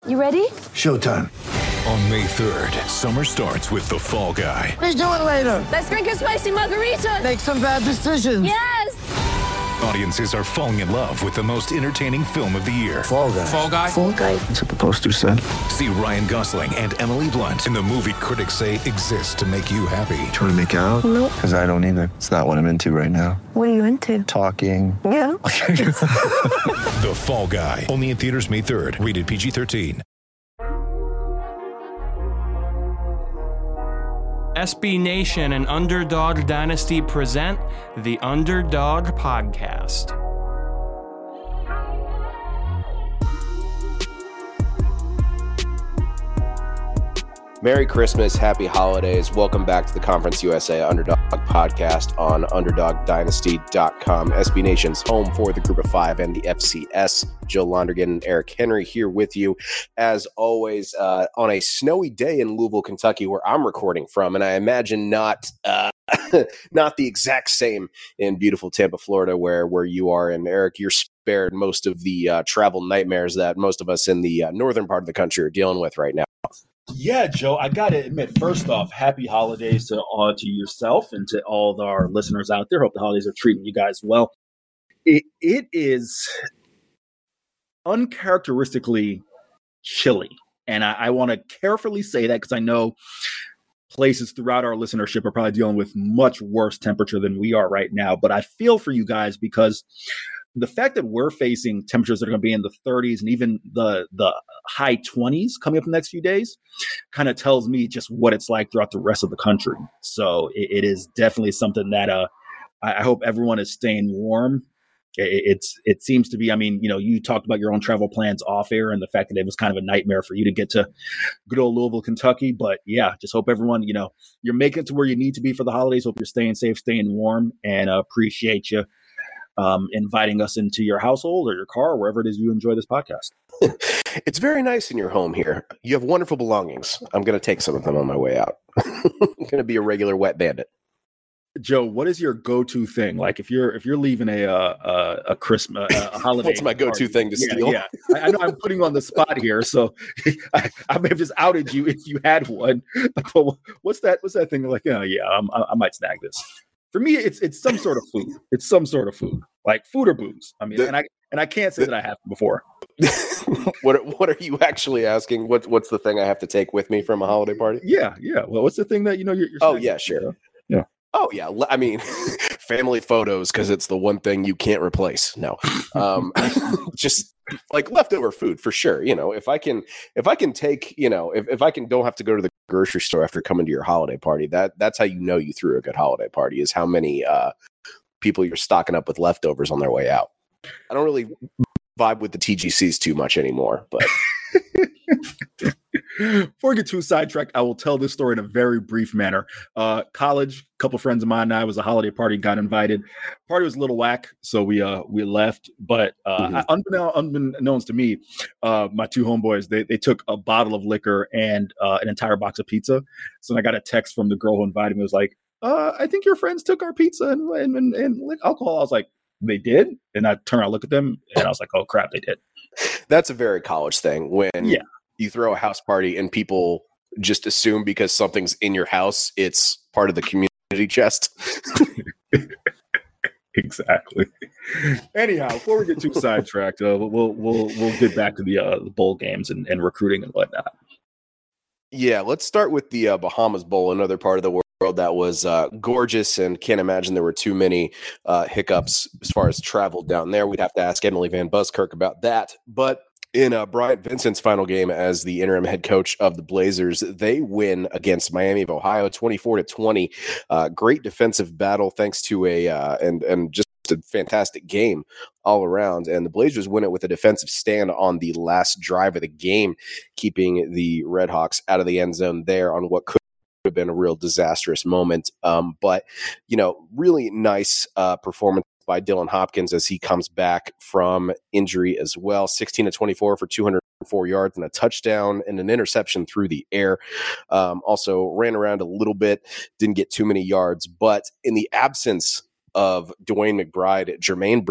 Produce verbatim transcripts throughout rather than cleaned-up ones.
You ready? Showtime. On May third, summer starts with The Fall Guy. Let's do it later. Let's drink a spicy margarita. Make some bad decisions. Yes! Audiences are falling in love with the most entertaining film of the year. Fall Guy. Fall Guy? Fall guy. That's what the poster said. See Ryan Gosling and Emily Blunt in the movie critics say exists to make you happy. Trying to make it out? Nope. Because I don't either. It's not what I'm into right now. What are you into? Talking. Yeah. The Fall Guy. Only in theaters May third. Rated P G thirteen. S B Nation and Underdog Dynasty present the Underdog Podcast. Merry Christmas, happy holidays. Welcome back to the Conference U S A Underdog Podcast on underdog dynasty dot com. S B Nation's home for the Group of Five and the F C S. Joe Londergan and Eric Henry here with you, as always, uh, on a snowy day in Louisville, Kentucky, where I'm recording from, and I imagine not uh, not the exact same in beautiful Tampa, Florida, where where you are. And Eric, you're spared most of the uh, travel nightmares that most of us in the uh, northern part of the country are dealing with right now. Yeah, Joe, I got to admit, first off, happy holidays to all to yourself and to all of our listeners out there. Hope the holidays are treating you guys well. It, it is uncharacteristically chilly, and I, I want to carefully say that because I know places throughout our listenership are probably dealing with much worse temperature than we are right now, but I feel for you guys because the fact that we're facing temperatures that are going to be in the thirties and even the the high twenties coming up in the next few days kind of tells me just what it's like throughout the rest of the country. So it, it is definitely something that uh, I, I hope everyone is staying warm. It, it's it seems to be, I mean, you know, you talked about your own travel plans off air and the fact that it was kind of a nightmare for you to get to good old Louisville, Kentucky. But yeah, just hope everyone, you know, you're making it to where you need to be for the holidays. Hope you're staying safe, staying warm, and uh, appreciate you Um, inviting us into your household or your car, or wherever it is you enjoy this podcast. It's very nice in your home here. You have wonderful belongings. I'm going to take some of them on my way out. I'm going to be a regular wet bandit. Joe, what is your go-to thing? Like if you're if you're leaving a uh, a, a Christmas a holiday, what's my go-to party, thing to yeah, steal? Yeah, I, I know I'm putting you on the spot here, so I, I may have just outed you if you had one. But what's that? What's that thing? Like, oh yeah, I'm, I, I might snag this. For me, it's it's some sort of food. It's some sort of food, like food or booze. I mean, the, and I and I can't say the, that I have before. what what are you actually asking? What what's the thing I have to take with me from a holiday party? Yeah, yeah. Well, what's the thing that you know? You're, you're oh yeah, sure. Yeah. Oh yeah. I mean, family photos because it's the one thing you can't replace. No, um, just like leftover food for sure. You know, if I can, if I can take, you know, if, if I can don't have to go to the grocery store after coming to your holiday party, that that's how you know you threw a good holiday party is how many uh, people you're stocking up with leftovers on their way out. I don't really vibe with the T G Cs too much anymore, but. Before I get too sidetracked, I will tell this story in a very brief manner. Uh, college, a couple friends of mine and I was a holiday party, got invited. Party was a little whack, so we uh we left. But uh, mm-hmm. unbeknown, unbeknownst to me, uh, my two homeboys they they took a bottle of liquor and uh, an entire box of pizza. So I got a text from the girl who invited me. It was like, uh, "I think your friends took our pizza and and, and, and alcohol." I was like, "They did?" And I turned around, I looked at them, and I was like, "Oh crap, they did." That's a very college thing when yeah. you throw a house party and people just assume because something's in your house, it's part of the community chest. Exactly. Anyhow, before we get too sidetracked, uh, we'll we'll we'll get back to the, uh, the bowl games and, and recruiting and whatnot. Yeah, let's start with the uh, Bahamas Bowl, another part of the world that was uh, gorgeous, and can't imagine there were too many uh, hiccups as far as travel down there. We'd have to ask Emily Van Buskirk about that, but. In uh, Bryant Vincent's final game as the interim head coach of the Blazers, they win against Miami of Ohio, twenty-four to twenty. Uh, great defensive battle, thanks to a uh, and and just a fantastic game all around. And the Blazers win it with a defensive stand on the last drive of the game, keeping the Redhawks out of the end zone there on what could have been a real disastrous moment. Um, but you know, really nice uh, performance by Dylan Hopkins as he comes back from injury as well. sixteen to twenty-four for two hundred four yards and a touchdown and an interception through the air. Um, also ran around a little bit, didn't get too many yards, but in the absence of Dwayne McBride, Jermaine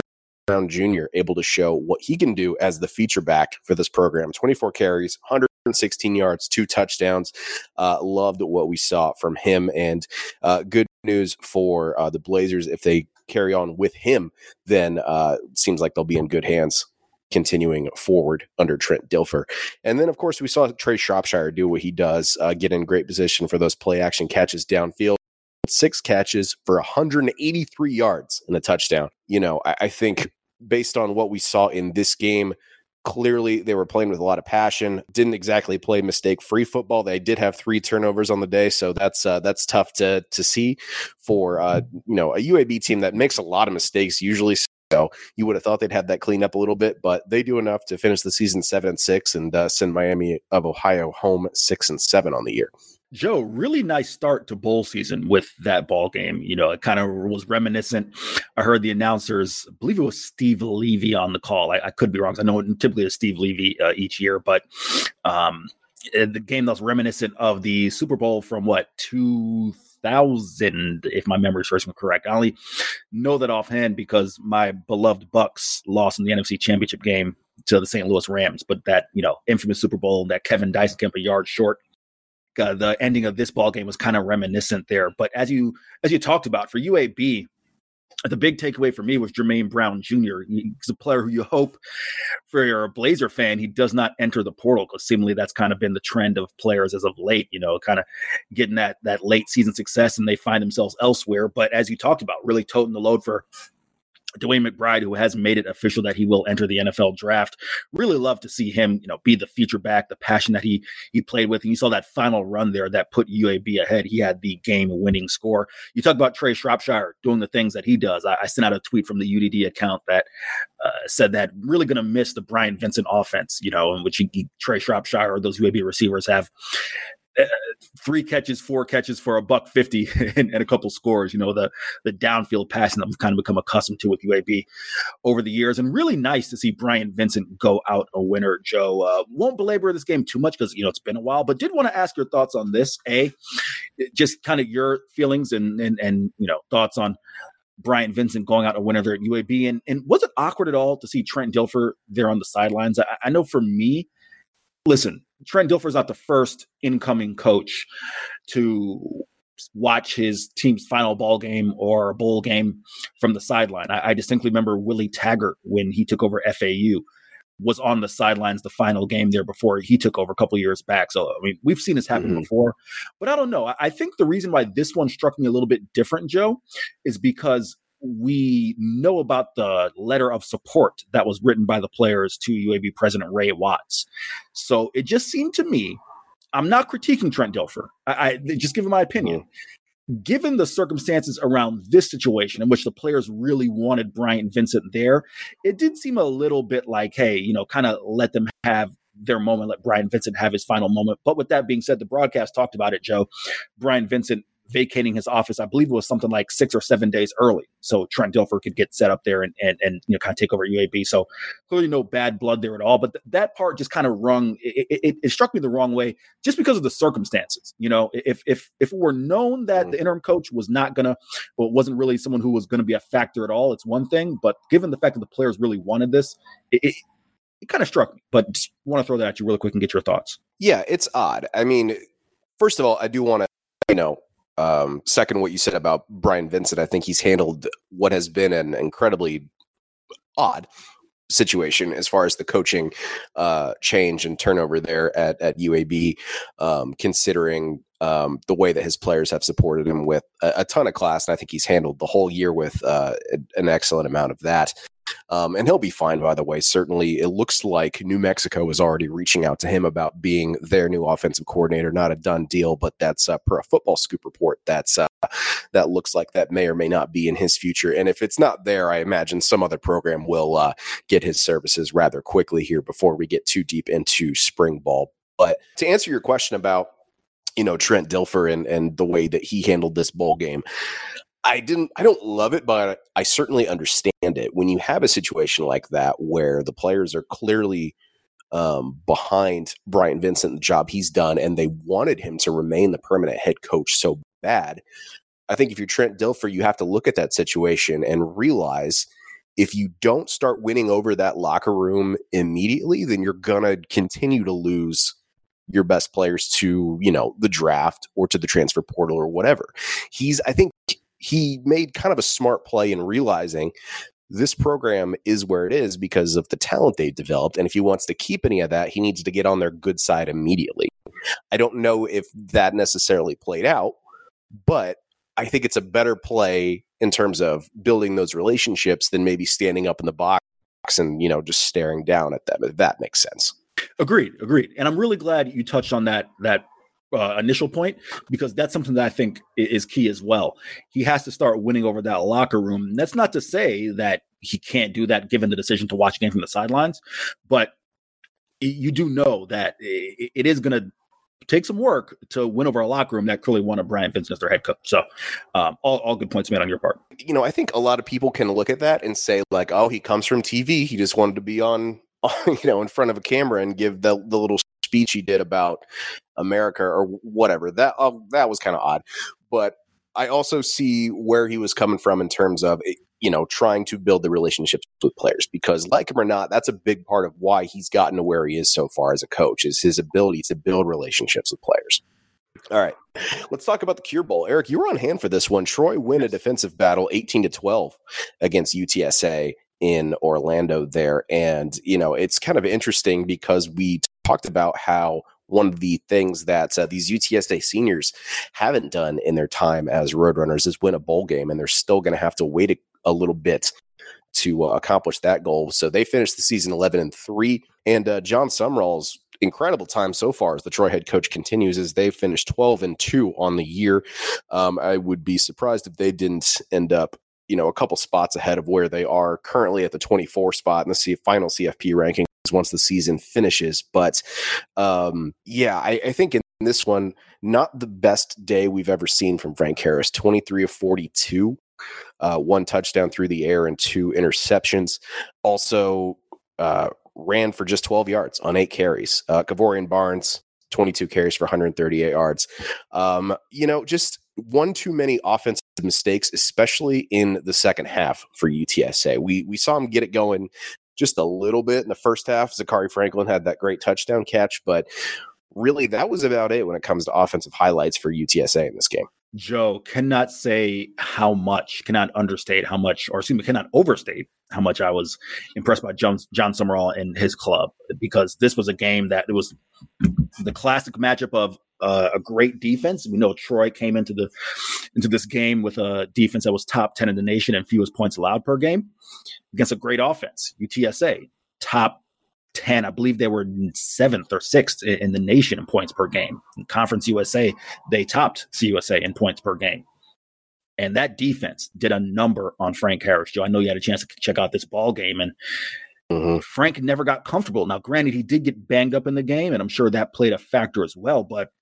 Brown Junior able to show what he can do as the feature back for this program. twenty-four carries, one hundred sixteen yards, two touchdowns. Uh, loved what we saw from him. And uh, good news for uh, the Blazers. If they carry on with him, then uh, it seems like they'll be in good hands continuing forward under Trent Dilfer. And then, of course, we saw Trey Shropshire do what he does, uh, get in great position for those play-action catches downfield. Six catches for one hundred eighty-three yards and a touchdown. You know, I, I think based on what we saw in this game, clearly they were playing with a lot of passion. Didn't exactly play mistake-free football. They did have three turnovers on the day, so that's uh, that's tough to to see for uh, you know, a U A B team that makes a lot of mistakes usually. So you would have thought they'd have that cleaned up a little bit, but they do enough to finish the season seven and six and uh, send Miami of Ohio home six and seven on the year. Joe, really nice start to bowl season with that ball game. You know, it kind of was reminiscent. I heard the announcers, I believe it was Steve Levy on the call. I, I could be wrong. I know it typically is Steve Levy uh, each year, but um, the game that was reminiscent of the Super Bowl from what, two thousand, if my memory serves me correct. I only know that offhand because my beloved Bucks lost in the N F C Championship game to the Saint Louis Rams. But that, you know, infamous Super Bowl that Kevin Dyson came a yard short. Uh, the ending of this ball game was kind of reminiscent there. But as you as you talked about, for U A B, the big takeaway for me was Jermaine Brown Junior He's a player who you hope, for your Blazer fan, he does not enter the portal, because seemingly that's kind of been the trend of players as of late, you know, kind of getting that that late season success and they find themselves elsewhere. But as you talked about, really toting the load for DeWayne McBride, who has made it official that he will enter the N F L draft. Really love to see him, you know, be the feature back, the passion that he he played with. And you saw that final run there that put U A B ahead. He had the game-winning score. You talk about Trey Shropshire doing the things that he does. I, I sent out a tweet from the U D D account that uh, said that really going to miss the Brian Vincent offense, you know, in which he, he, Trey Shropshire or those U A B receivers have Uh, three catches, four catches for a buck fifty and, and a couple scores. You know, the the downfield passing that we've kind of become accustomed to with U A B over the years, and really nice to see Brian Vincent go out a winner. Joe, uh, won't belabor this game too much because you know it's been a while, but did want to ask your thoughts on this. A, just kind of your feelings and and and you know thoughts on Brian Vincent going out a winner there at U A B, and and was it awkward at all to see Trent Dilfer there on the sidelines? I, I know for me, listen, Trent Dilfer is not the first incoming coach to watch his team's final ball game or bowl game from the sideline. I, I distinctly remember Willie Taggart, when he took over F A U, was on the sidelines the final game there before he took over a couple of years back. So, I mean, we've seen this happen mm-hmm. before. But I don't know. I, I think the reason why this one struck me a little bit different, Joe, is because we know about the letter of support that was written by the players to U A B President Ray Watts. So it just seemed to me, I'm not critiquing Trent Dilfer. I, I just giving my opinion. Mm. Given the circumstances around this situation in which the players really wanted Brian Vincent there, it did seem a little bit like, hey, you know, kind of let them have their moment, let Brian Vincent have his final moment. But with that being said, the broadcast talked about it, Joe. Brian Vincent vacating his office, I believe it was something like six or seven days early, so Trent Dilfer could get set up there and and, and you know kind of take over U A B. So clearly no bad blood there at all. But th- that part just kind of rung. It, it, it struck me the wrong way just because of the circumstances. You know, if if if it were known that mm-hmm. the interim coach was not gonna, well, wasn't really someone who was going to be a factor at all, it's one thing. But given the fact that the players really wanted this, it, it, it kind of struck me. But just want to throw that at you really quick and get your thoughts. Yeah, it's odd. I mean, first of all, I do want to, you know. Um, second, what you said about Brian Vincent, I think he's handled what has been an incredibly odd situation as far as the coaching uh, change and turnover there at, at U A B, um, considering um, the way that his players have supported him with a, a ton of class. And I think he's handled the whole year with uh, an excellent amount of that. Um, and he'll be fine, by the way. Certainly, it looks like New Mexico is already reaching out to him about being their new offensive coordinator. Not a done deal, but that's uh, per a Football Scoop report. That's uh, that looks like that may or may not be in his future. And if it's not there, I imagine some other program will uh, get his services rather quickly here before we get too deep into spring ball. But to answer your question about, you know, Trent Dilfer and and the way that he handled this bowl game, I didn't, I don't love it, but I certainly understand it. When you have a situation like that where the players are clearly um, behind Brian Vincent, the job he's done, and they wanted him to remain the permanent head coach so bad, I think if you're Trent Dilfer, you have to look at that situation and realize if you don't start winning over that locker room immediately, then you're going to continue to lose your best players to, you know, the draft or to the transfer portal or whatever. He's, I think he made kind of a smart play in realizing this program is where it is because of the talent they've developed. And if he wants to keep any of that, he needs to get on their good side immediately. I don't know if that necessarily played out, but I think it's a better play in terms of building those relationships than maybe standing up in the box and, you know, just staring down at them, if that makes sense. Agreed, agreed. And I'm really glad you touched on that that uh, initial point, because that's something that I think is key as well. He has to start winning over that locker room. And that's not to say that he can't do that given the decision to watch a game from the sidelines, but you do know that it is going to take some work to win over a locker room that clearly wanted Brian Vincent as their head coach. So um, all, all good points made on your part. You know, I think a lot of people can look at that and say like, oh, he comes from T V. He just wanted to be on, you know, in front of a camera and give the, the little speech he did about America or whatever. That uh, that was kind of odd. But I also see where he was coming from in terms of, you know, trying to build the relationships with players, because like him or not, that's a big part of why he's gotten to where he is so far as a coach, is his ability to build relationships with players. All right, let's talk about the Cure Bowl. Eric, you were on hand for this one. Troy win a defensive battle eighteen to twelve against U T S A in Orlando there. And, you know, it's kind of interesting because we talked about how one of the things that uh, these U T S A seniors haven't done in their time as Roadrunners is win a bowl game, and they're still going to have to wait a, a little bit to uh, accomplish that goal. So they finished the season eleven and three, and uh, John Sumrall's incredible time so far as the Troy head coach continues as they finished twelve and two on the year. Um, I would be surprised if they didn't end up, you know, a couple spots ahead of where they are currently at the twenty-four spot in the C- final C F P rankings once the season finishes. But um, yeah, I, I think in this one, not the best day we've ever seen from Frank Harris. twenty-three of forty-two, uh, one touchdown through the air and two interceptions. Also uh, ran for just twelve yards on eight carries. Uh, Kavorian Barnes, twenty-two carries for one hundred thirty-eight yards. Um, you know, just one too many offensive mistakes, especially in the second half for U T S A. We we saw him get it going just a little bit in the first half. Zachary Franklin had that great touchdown catch, but really that was about it when it comes to offensive highlights for U T S A in this game. Joe, cannot say how much, cannot understate how much, or excuse me, cannot overstate how much I was impressed by John, John Sumrall and his club, because this was a game that it was the classic matchup of uh, a great defense. We know Troy came into the into this game with a defense that was top ten in the nation and fewest points allowed per game against a great offense. U T S A, top ten. I believe they were seventh or sixth in the nation in points per game. In Conference U S A, they topped C U S A in points per game. And that defense did a number on Frank Harris. Joe, I know you had a chance to check out this ball game, and mm-hmm. Frank never got comfortable. Now, granted, he did get banged up in the game, and I'm sure that played a factor as well. But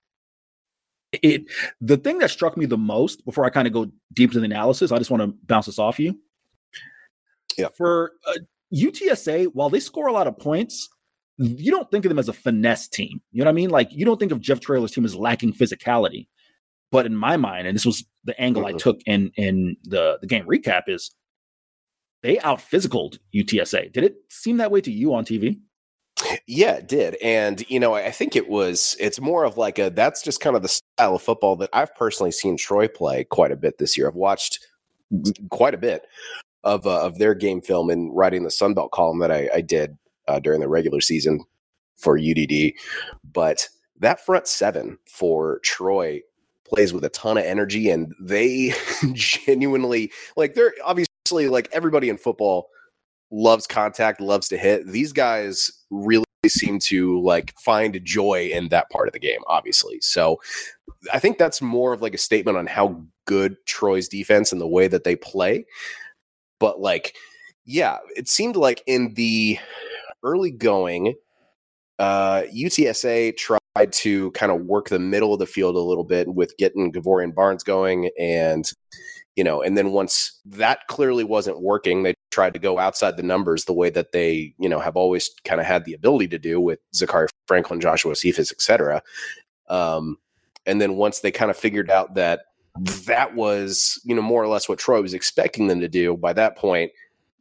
it the thing that struck me the most, before I kind of go deep into the analysis, I just want to bounce this off you. Yeah. For uh, U T S A, while they score a lot of points, you don't think of them as a finesse team. You know what I mean? Like, you don't think of Jeff Traylor's team as lacking physicality. But in my mind, and this was the angle mm-hmm. I took in in the, the game recap, is they out-physicaled U T S A. Did it seem that way to you on T V? Yeah, it did. And, you know, I think it was, it's more of like a, that's just kind of the style of football that I've personally seen Troy play quite a bit this year. I've watched quite a bit of uh, of their game film and writing the Sunbelt column that I, I did uh, during the regular season for U D D. But that front seven for Troy plays with a ton of energy, and they genuinely, like, they're obviously, like, everybody in football loves contact, loves to hit. These guys really seem to, like, find joy in that part of the game, obviously. So I think that's more of like a statement on how good Troy's defense and the way that they play. But, like, yeah, it seemed like in the early going, uh, U T S A tried to kind of work the middle of the field a little bit with getting Kavorian Barnes going. And, you know, and then once that clearly wasn't working, they tried to go outside the numbers the way that they, you know, have always kind of had the ability to do with Zachary Franklin, Joshua Cephas, et cetera. Um, and then once they kind of figured out that that was, you know, more or less what Troy was expecting them to do, by that point,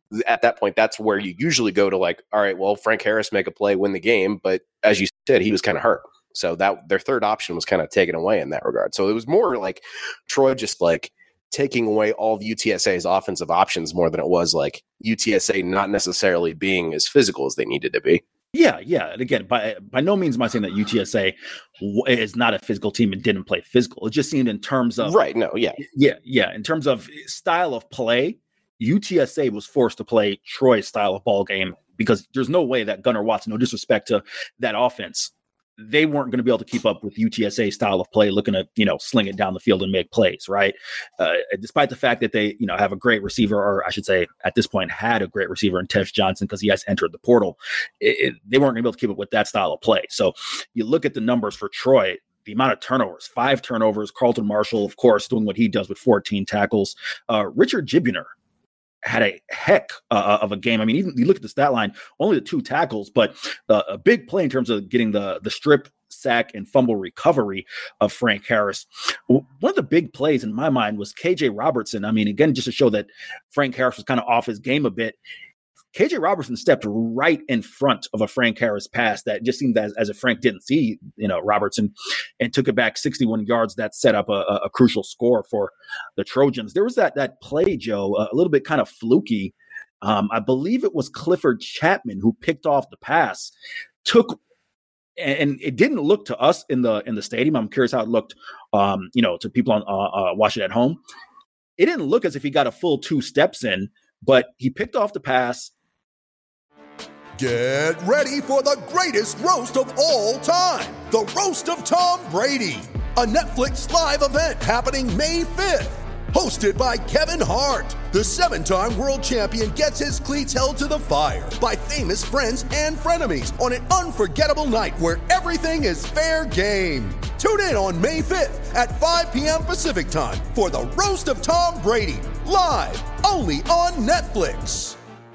at that point, that's where you usually go to like, all right, well, Frank Harris make a play, win the game. But as you said, he was kind of hurt. So that their third option was kind of taken away in that regard. So it was more like Troy just like taking away all of U T S A's offensive options more than it was like U T S A not necessarily being as physical as they needed to be. Yeah, yeah. And again, by by no means am I saying that U T S A w- is not a physical team and didn't play physical. It just seemed in terms of right. No, yeah, yeah, yeah. In terms of style of play, U T S A was forced to play Troy's style of ball game because there's no way that Gunnar Watson, no disrespect to that offense, they weren't going to be able to keep up with U T S A style of play, looking to, you know, sling it down the field and make plays, right? Uh, despite the fact that they, you know, have a great receiver, or I should say at this point had a great receiver in Tesh Johnson because he has entered the portal. It, it, they weren't going to be able to keep up with that style of play. So you look at the numbers for Troy, the amount of turnovers, five turnovers, Carlton Marshall, of course, doing what he does with fourteen tackles. Uh, Richard Jibuner had a heck uh, of a game. I mean, even you look at the stat line, only the two tackles, but uh, a big play in terms of getting the the strip, sack, and fumble recovery of Frank Harris. One of the big plays in my mind was K J Robertson. I mean, again, just to show that Frank Harris was kind of off his game a bit. K J Robertson stepped right in front of a Frank Harris pass that just seemed as, as if Frank didn't see, you know, Robertson, and took it back sixty-one yards. That set up a, a crucial score for the Trojans. There was that that play, Joe, a little bit kind of fluky. Um, I believe it was Clifford Chapman who picked off the pass, took, and it didn't look to us in the in the stadium. I'm curious how it looked, um, you know, to people on uh, uh, watching at home. It didn't look as if he got a full two steps in, but he picked off the pass. Get ready for the greatest roast of all time, the Roast of Tom Brady, a Netflix live event happening May fifth. Hosted by Kevin Hart, the seven-time world champion gets his cleats held to the fire by famous friends and frenemies on an unforgettable night where everything is fair game. Tune in on May fifth at five p.m. Pacific time for the Roast of Tom Brady, live only on Netflix.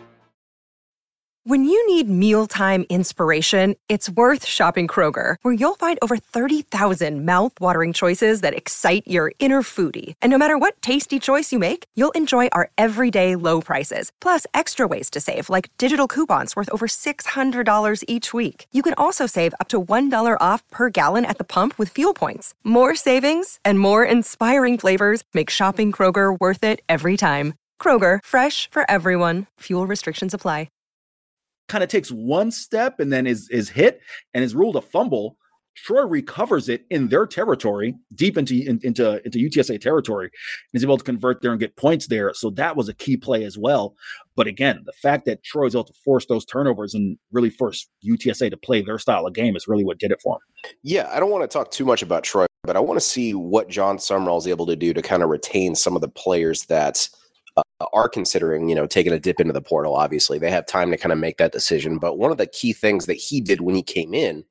When you need mealtime inspiration, it's worth shopping Kroger, where you'll find over thirty thousand mouth-watering choices that excite your inner foodie. And no matter what tasty choice you make, you'll enjoy our everyday low prices, plus extra ways to save, like digital coupons worth over six hundred dollars each week. You can also save up to one dollar off per gallon at the pump with fuel points. More savings and more inspiring flavors make shopping Kroger worth it every time. Kroger, fresh for everyone. Fuel restrictions apply. Kind of takes one step and then is is hit and is ruled a fumble. Troy recovers it in their territory, deep into in, into into U T S A territory, and is able to convert there and get points there. So that was a key play as well. But again, the fact that Troy was able to force those turnovers and really force U T S A to play their style of game is really what did it for them. Yeah, I don't want to talk too much about Troy, but I want to see what John Sumrall is able to do to kind of retain some of the players that Uh, are considering, you know, taking a dip into the portal. Obviously, they have time to kind of make that decision. But one of the key things that he did when he came in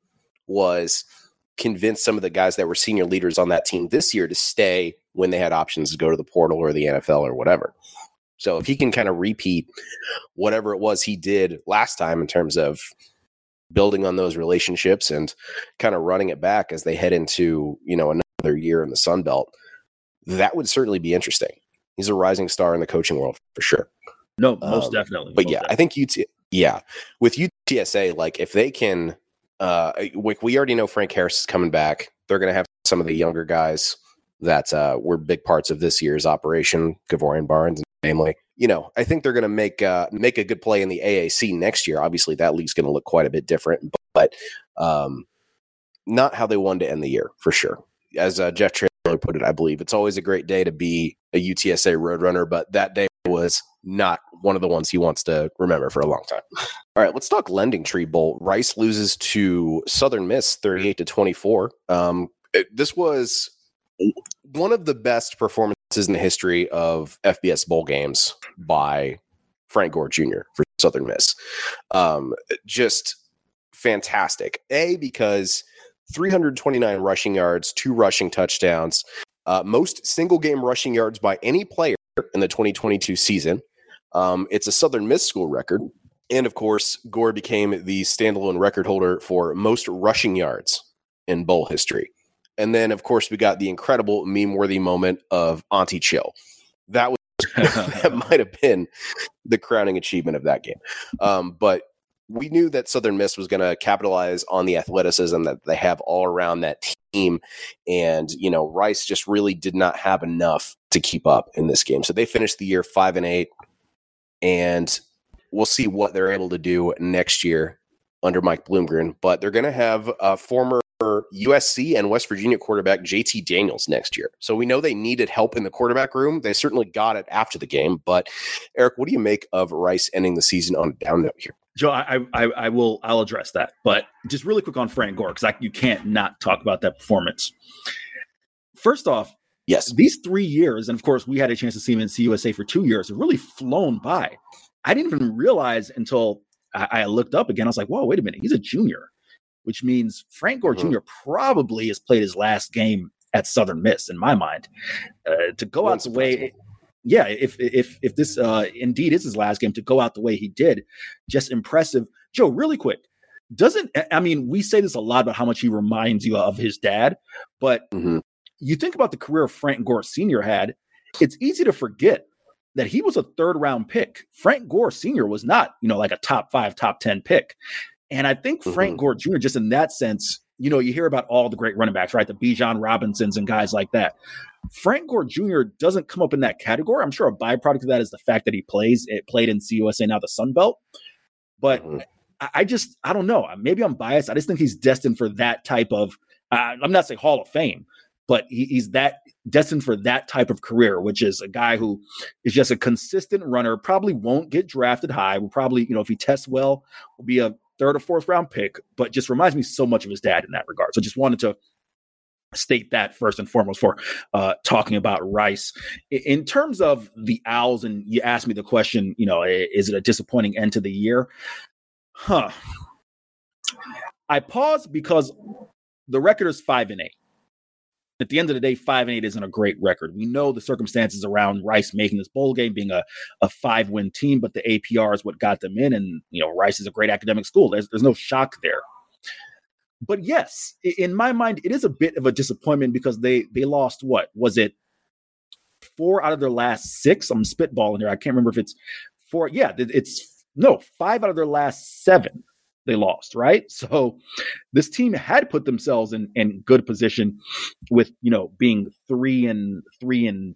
was convince some of the guys that were senior leaders on that team this year to stay when they had options to go to the portal or the N F L or whatever. So if he can kind of repeat whatever it was he did last time in terms of building on those relationships and kind of running it back as they head into, you know, another year in the Sun Belt, that would certainly be interesting. He's a rising star in the coaching world for sure. No, most um, definitely. But most yeah, definitely. I think U T, yeah, with U T S A, like if they can, uh, we, we already know Frank Harris is coming back. They're going to have some of the younger guys that uh, were big parts of this year's operation, Gavorian Barnes, namely. You know, I think they're going to make uh, make a good play in the A A C next year. Obviously, that league's going to look quite a bit different, but um, not how they wanted to end the year for sure. As uh, Jeff Traylor put it, I believe it's always a great day to be a U T S A Roadrunner, but that day was not one of the ones he wants to remember for a long time. All right, let's talk Lending Tree Bowl. Rice loses to Southern Miss thirty-eight to twenty-four. Um, it, this was one of the best performances in the history of F B S bowl games by Frank Gore Junior for Southern Miss. Um, just fantastic. A, because three hundred twenty-nine rushing yards, two rushing touchdowns, uh, most single game rushing yards by any player in the twenty twenty-two season. Um, it's a Southern Miss school record. And of course, Gore became the standalone record holder for most rushing yards in bowl history. And then, of course, we got the incredible meme-worthy moment of Auntie Chill. That was that might have been the crowning achievement of that game. Um, but we knew that Southern Miss was going to capitalize on the athleticism that they have all around that team. And, you know, Rice just really did not have enough to keep up in this game. So they finished the year five and eight, and we'll see what they're able to do next year under Mike Bloomgren. But they're going to have a former U S C and West Virginia quarterback J T Daniels next year. So we know they needed help in the quarterback room. They certainly got it after the game. But Eric, what do you make of Rice ending the season on a down note here? Joe, I, I, I will, I'll address that, but just really quick on Frank Gore, because you can't not talk about that performance. First off, yes, these three years, and of course we had a chance to see him in C U S A for two years, have really flown by. I didn't even realize until I, I looked up again. I was like, whoa, wait a minute, he's a junior, which means Frank Gore mm-hmm. Junior probably has played his last game at Southern Miss, in my mind. Uh, to go out the way. Yeah, if if if this uh, indeed is his last game, to go out the way he did, just impressive. Joe, really quick, doesn't I mean, we say this a lot about how much he reminds you of his dad, but mm-hmm. you think about the career Frank Gore Senior had, it's easy to forget that he was a third round pick. Frank Gore Senior was not, you know, like a top five, top ten pick. And I think mm-hmm. Frank Gore Junior, just in that sense, you know, you hear about all the great running backs, right? The Bijan Robinsons and guys like that. Frank Gore Junior doesn't come up in that category. I'm sure a byproduct of that is the fact that he plays, it played in C U S A, now the Sun Belt. But mm-hmm. I, I just, I don't know. Maybe I'm biased. I just think he's destined for that type of, uh, I'm not saying Hall of Fame, but he, he's that destined for that type of career, which is a guy who is just a consistent runner, probably won't get drafted high. Will probably, you know, if he tests well, will be a third or fourth round pick, but just reminds me so much of his dad in that regard. So just wanted to state that first and foremost for uh, talking about Rice. In terms of the Owls, and you asked me the question, you know, is it a disappointing end to the year? Huh. I paused because the record is five and eight. At the end of the day, five and eight isn't a great record. We know the circumstances around Rice making this bowl game, being a, a five-win team, but the A P R is what got them in. And, you know, Rice is a great academic school. There's, there's no shock there. But yes, in my mind, it is a bit of a disappointment because they they lost what? Was it four out of their last six? I'm spitballing here. I can't remember if it's four. Yeah, it's no, five out of their last seven they lost, right? So this team had put themselves in, in good position with, you know, being three and three and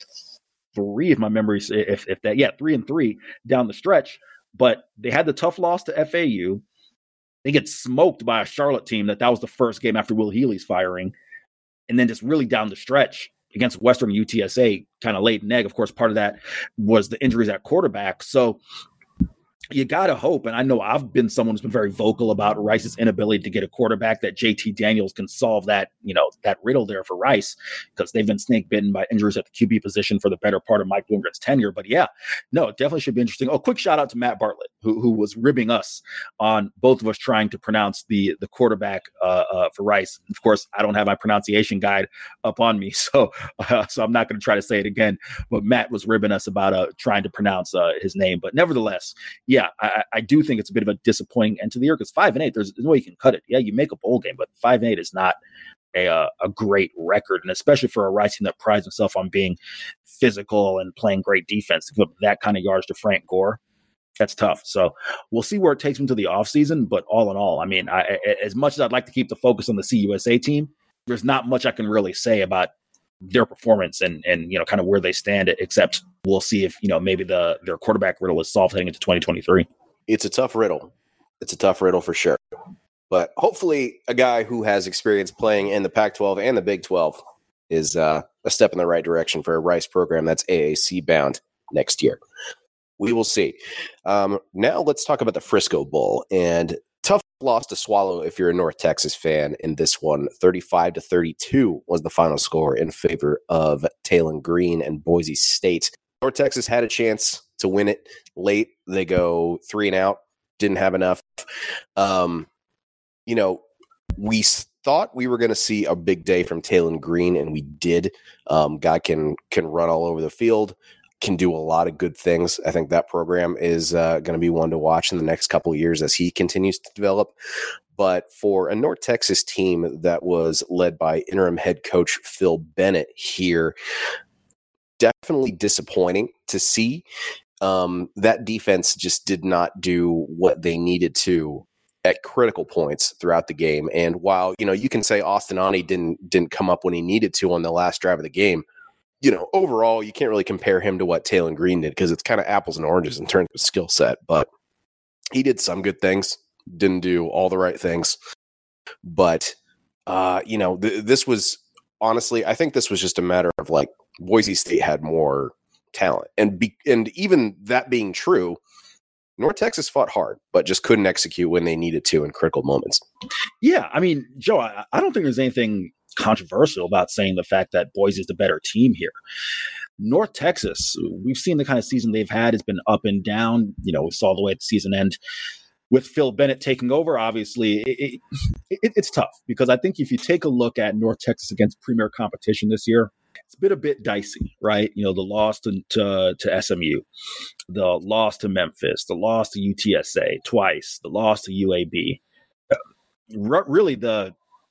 three, if my memory, if, if that, yeah, three and three down the stretch. But they had the tough loss to F A U. They get smoked by a Charlotte team that that was the first game after Will Healy's firing. And then just really down the stretch against Western U T S A, kind of late in egg. Of course, part of that was the injuries at quarterback. So you got to hope, and I know I've been someone who's been very vocal about Rice's inability to get a quarterback, that J T Daniels can solve that, you know, that riddle there for Rice, because they've been snake bitten by injuries at the Q B position for the better part of Mike Bloomgren's tenure. But yeah, no, it definitely should be interesting. Oh, quick shout out to Matt Bartlett, who, who was ribbing us on both of us trying to pronounce the, the quarterback uh, uh, for Rice. Of course, I don't have my pronunciation guide up on me, so uh, so I'm not going to try to say it again. But Matt was ribbing us about uh, trying to pronounce uh, his name. But nevertheless, yeah, Yeah, I, I do think it's a bit of a disappointing end to the year, because five and eight, there's no way you can cut it. Yeah, you make a bowl game, but five and eight is not a uh, a great record, and especially for a Rice team that prides himself on being physical and playing great defense, to put that kind of yards to Frank Gore, that's tough. So we'll see where it takes him to the offseason. But all in all, I mean, I, as much as I'd like to keep the focus on the C U S A team, there's not much I can really say about their performance and, and, you know, kind of where they stand, except we'll see if, you know, maybe the their quarterback riddle is solved heading into twenty twenty-three. It's a tough riddle. It's a tough riddle for sure. But hopefully a guy who has experience playing in the Pac twelve and the Big twelve is uh, a step in the right direction for a Rice program that's A A C bound next year. We will see. Um, now let's talk about the Frisco Bowl, and tough loss to swallow if you're a North Texas fan in this one. thirty-five to thirty-two was the final score in favor of Talon Green and Boise State. North Texas had a chance to win it late. They go three and out, didn't have enough. Um, you know, we thought we were going to see a big day from Talon Green, and we did. Um, guy can can run all over the field, can do a lot of good things. I think that program is uh, going to be one to watch in the next couple of years as he continues to develop. But for a North Texas team that was led by interim head coach Phil Bennett here, definitely disappointing to see. Um, that defense just did not do what they needed to at critical points throughout the game. And while, you know, you can say Austin Aune didn't didn't come up when he needed to on the last drive of the game, you know, overall, you can't really compare him to what Taylon Green did because it's kind of apples and oranges in terms of skill set. But he did some good things, didn't do all the right things. But, uh, you know, th- this was honestly, I think this was just a matter of like Boise State had more talent. And be, and even that being true, North Texas fought hard, but just couldn't execute when they needed to in critical moments. Yeah, I mean, Joe, I, I don't think there's anything controversial about saying the fact that Boise is the better team here. North Texas, we've seen the kind of season they've had. It's been up and down. You know, we saw the way at the season end with Phil Bennett taking over. Obviously, it, it, it's tough because I think if you take a look at North Texas against premier competition this year, it's been a bit dicey, right? You know, the loss to, to, to S M U, the loss to Memphis, the loss to U T S A twice, the loss to U A B. Uh, r- really, the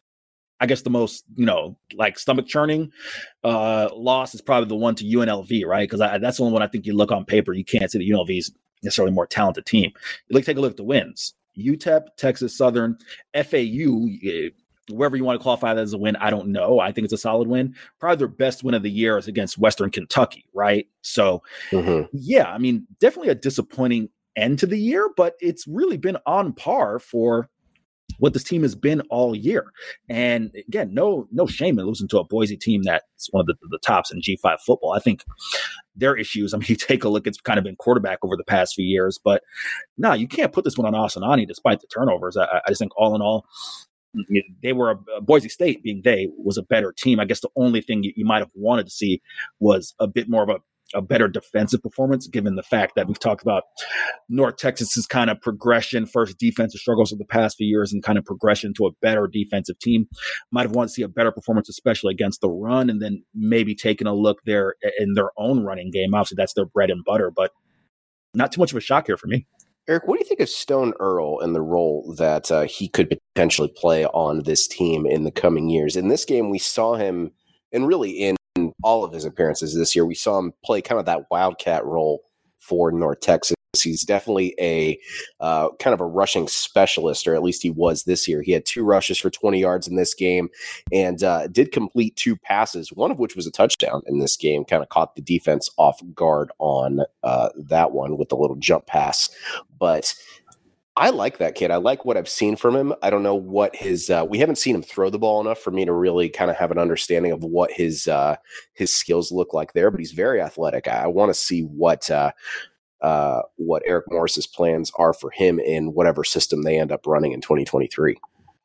I guess the most, you know, like stomach churning uh, loss is probably the one to U N L V, right? Because that's the only one I think you look on paper, you can't say that U N L V is necessarily a more talented team. You like take a look at the wins: U T E P, Texas Southern, F A U. Wherever you want to qualify that as a win, I don't know. I think it's a solid win. Probably their best win of the year is against Western Kentucky, right? So, mm-hmm. yeah, I mean, definitely a disappointing end to the year, but it's really been on par for what this team has been all year. And again, no no shame in losing to a Boise team that's one of the, the tops in G five football. I think their issues, I mean, you take a look, it's kind of been quarterback over the past few years, but no, you can't put this one on Austin Aune despite the turnovers. I, I just think all in all, they were a, Boise State being they was a better team. I guess the only thing you, you might have wanted to see was a bit more of a, a better defensive performance, given the fact that we've talked about North Texas's kind of progression, first defensive struggles of the past few years and kind of progression to a better defensive team. Might have wanted to see a better performance, especially against the run, and then maybe taking a look there in their own running game. Obviously, that's their bread and butter, but not too much of a shock here for me. Eric, what do you think of Stone Earle and the role that uh, he could potentially play on this team in the coming years? In this game, we saw him, and really in all of his appearances this year, we saw him play kind of that wildcat role for North Texas. He's definitely a uh, kind of a rushing specialist, or at least he was this year. He had two rushes for twenty yards in this game and uh, did complete two passes, one of which was a touchdown in this game, kind of caught the defense off guard on uh, that one with a little jump pass. But I like that kid. I like what I've seen from him. I don't know what his uh, – we haven't seen him throw the ball enough for me to really kind of have an understanding of what his uh, his skills look like there, but he's very athletic. I, I want to see what uh, – Uh, what Eric Morris's plans are for him in whatever system they end up running in twenty twenty-three.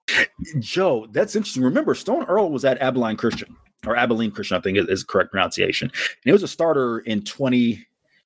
Joe, that's interesting. Remember, Stone Earle was at Abilene Christian, or Abilene Christian, I think is, is the correct pronunciation. And he was a starter in twenty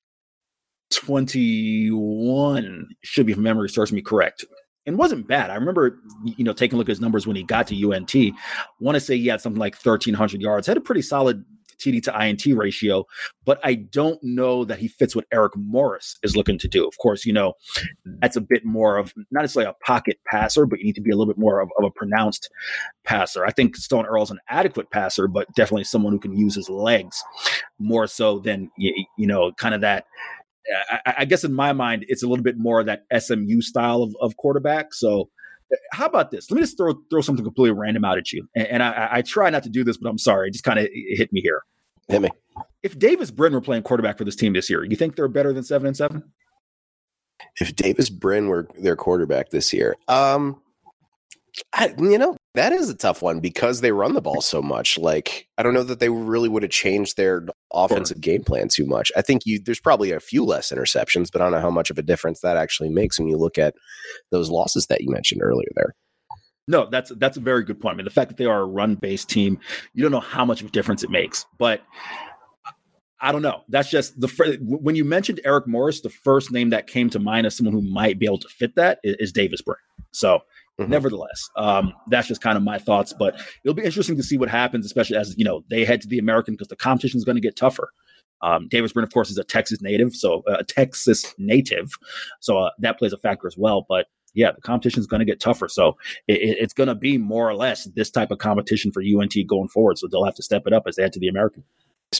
twenty-one, should be, if memory serves me correct. And wasn't bad. I remember, you know, taking a look at his numbers when he got to U N T. I want to say he had something like thirteen hundred yards, had a pretty solid T D to I N T ratio, but I don't know that he fits what Eric Morris is looking to do. Of course, you know, that's a bit more of not necessarily a pocket passer, but you need to be a little bit more of, of a pronounced passer. I think Stone Earle's an adequate passer, but definitely someone who can use his legs more so than, you, you know, kind of that. I, I guess in my mind, it's a little bit more of that S M U style of, of quarterback. So how about this? Let me just throw throw something completely random out at you. And, and I, I try not to do this, but I'm sorry. It just kind of hit me here. Hit me. If Davis Brin were playing quarterback for this team this year, you think they're better than seven and seven? If Davis Brin were their quarterback this year, um, I, you know, that is a tough one because they run the ball so much. Like, I don't know that they really would have changed their offensive game plan too much. I think you there's probably a few less interceptions, but I don't know how much of a difference that actually makes when you look at those losses that you mentioned earlier there. No, that's that's a very good point. I mean, the fact that they are a run-based team, you don't know how much of a difference it makes. But I don't know. That's just the when you mentioned Eric Morris, the first name that came to mind as someone who might be able to fit that is, is Davis Brin. So, mm-hmm. nevertheless, um, that's just kind of my thoughts. But it'll be interesting to see what happens, especially as you know they head to the American because the competition is going to get tougher. Um, Davis Brin, of course, is a Texas native, so uh, a Texas native, so uh, that plays a factor as well. But yeah, the competition is going to get tougher. So it, it's going to be more or less this type of competition for U N T going forward. So they'll have to step it up as they head to the American. Speaking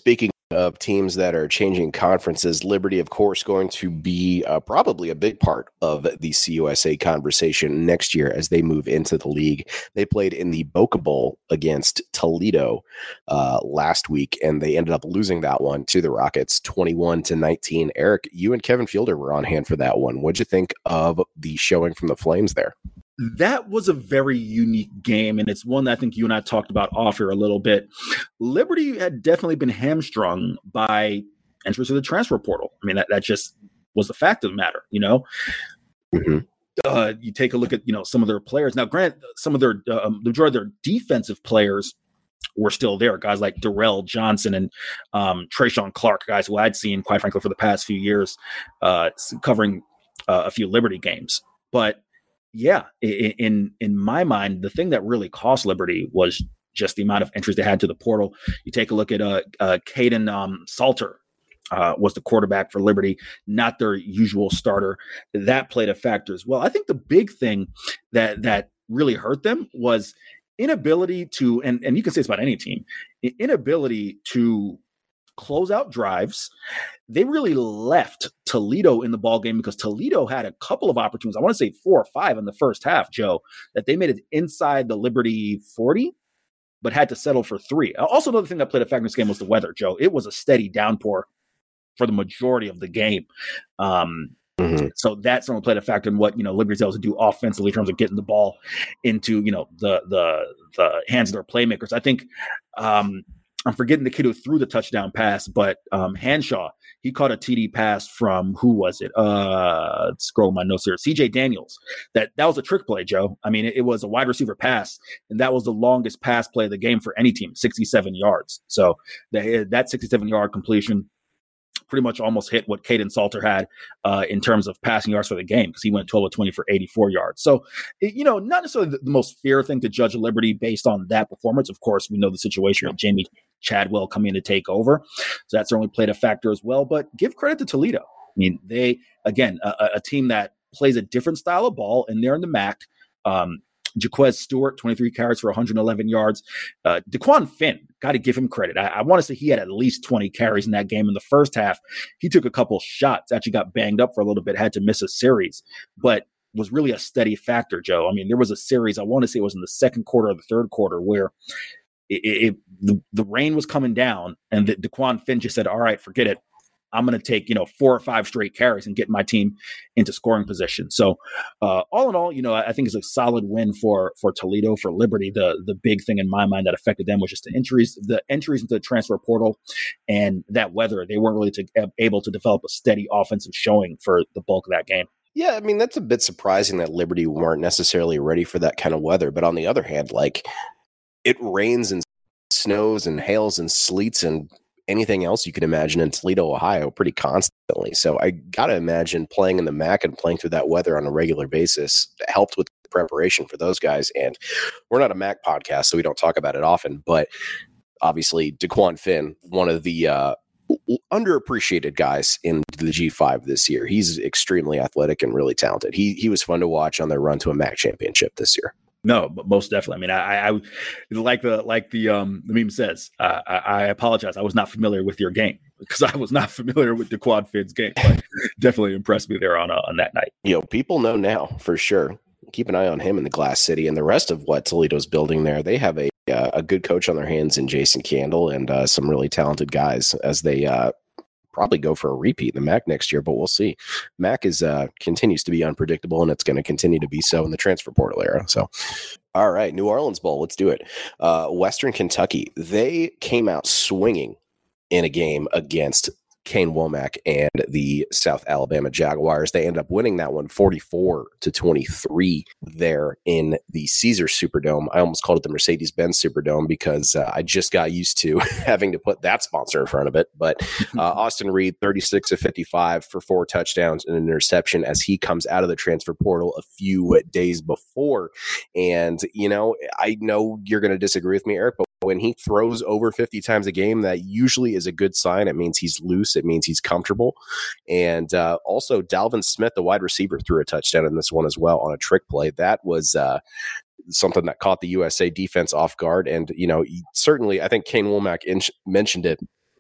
of teams that are changing conferences, Liberty, of course, going to be uh, probably a big part of the C U S A conversation next year as they move into the league. They played in the Boca Bowl against Toledo uh, last week, and they ended up losing that one to the Rockets, twenty-one to nineteen. Eric, you and Kevin Fielder were on hand for that one. What'd you think of the showing from the Flames there? That was a very unique game, and it's one that I think you and I talked about off here a little bit. Liberty had definitely been hamstrung by entrance to the transfer portal. I mean, that, that just was the fact of the matter, you know? Mm-hmm. Uh, you take a look at, you know, some of their players. Now, granted, some of their, uh, the majority of their defensive players were still there. Guys like Darrell Johnson and um, Trayshawn Clark, guys who I'd seen, quite frankly, for the past few years, uh, covering uh, a few Liberty games. But yeah, in in my mind, the thing that really cost Liberty was just the amount of entries they had to the portal. You take a look at uh, uh, Caden um, Salter uh, was the quarterback for Liberty, not their usual starter. That played a factor as well. I think the big thing that that really hurt them was inability to, and, and you can say this about any team, inability to close out drives. They really left Toledo in the ball game because Toledo had a couple of opportunities. I want to say four or five in the first half, Joe, that they made it inside the Liberty forty, but had to settle for three. Also, another thing that played a factor in this game was the weather, Joe. It was a steady downpour for the majority of the game. Um, mm-hmm. So that certainly played a factor in what, you know, Liberty's able to do offensively in terms of getting the ball into, you know, the the the hands of their playmakers. I think um, I'm forgetting the kid who threw the touchdown pass, but um, Hanshaw, he caught a T D pass from, who was it? Uh, scroll my notes here. C J Daniels. That that was a trick play, Joe. I mean, it, it was a wide receiver pass, and that was the longest pass play of the game for any team, sixty-seven yards. So the, that sixty-seven-yard completion pretty much almost hit what Caden Salter had uh, in terms of passing yards for the game, because he went twelve of twenty for eighty-four yards. So, it, you know, not necessarily the, the most fair thing to judge Liberty based on that performance. Of course, we know the situation with Jamie Chadwell coming in to take over. So that certainly played a factor as well. But give credit to Toledo. I mean, they, again, a, a team that plays a different style of ball, and they're in the M A C. Um, Jaquez Stewart, twenty-three carries for one hundred eleven yards. Uh, Daquan Finn, got to give him credit. I, I want to say he had at least twenty carries in that game. In the first half, he took a couple shots, actually got banged up for a little bit, had to miss a series, but was really a steady factor, Joe. I mean, there was a series, I want to say it was in the second quarter or the third quarter, where it, it, the, the rain was coming down, and the, Daquan Finn just said, all right, forget it. I'm going to take, you know, four or five straight carries and get my team into scoring position. So uh, all in all, you know, I think it's a solid win for for Toledo. For Liberty, the the big thing in my mind that affected them was just the injuries, the entries into the transfer portal, and that weather. They weren't really to, able to develop a steady offensive showing for the bulk of that game. Yeah, I mean, that's a bit surprising that Liberty weren't necessarily ready for that kind of weather. But on the other hand, like, it rains and snows and hails and sleets and anything else you can imagine in Toledo, Ohio, pretty constantly. So I got to imagine playing in the M A C and playing through that weather on a regular basis helped with the preparation for those guys. And we're not a M A C podcast, so we don't talk about it often. But obviously, Daquan Finn, one of the uh, underappreciated guys in the G five this year. He's extremely athletic and really talented. He he was fun to watch on their run to a M A C championship this year. No, but most definitely. I mean, I, I like the like the um the meme says. Uh, I, I apologize. I was not familiar with your game because I was not familiar with Daquan Finn's game. But definitely impressed me there on uh, on that night. You know, people know now for sure. Keep an eye on him in the Glass City and the rest of what Toledo's building there. They have a uh, a good coach on their hands in Jason Candle and uh, some really talented guys as they uh, probably go for a repeat in the M A C next year, but we'll see. M A C is uh, continues to be unpredictable, and it's going to continue to be so in the transfer portal era. So, all right, New Orleans Bowl, let's do it. Uh, Western Kentucky, they came out swinging in a game against Kane Womack and the South Alabama Jaguars. They end up winning that one forty-four to twenty-three there in the Caesars Superdome. I almost called it the Mercedes-Benz Superdome because uh, I just got used to having to put that sponsor in front of it. But uh, Austin Reed, thirty-six of fifty-five for four touchdowns and an interception as he comes out of the transfer portal a few days before. And, you know, I know you're going to disagree with me, Eric, but when he throws over fifty times a game, that usually is a good sign. It means he's loose. It means he's comfortable. And uh, also, Dalvin Smith, the wide receiver, threw a touchdown in this one as well on a trick play. That was uh, something that caught the U S A defense off guard. And, you know, certainly, I think Kane Womack in- mentioned it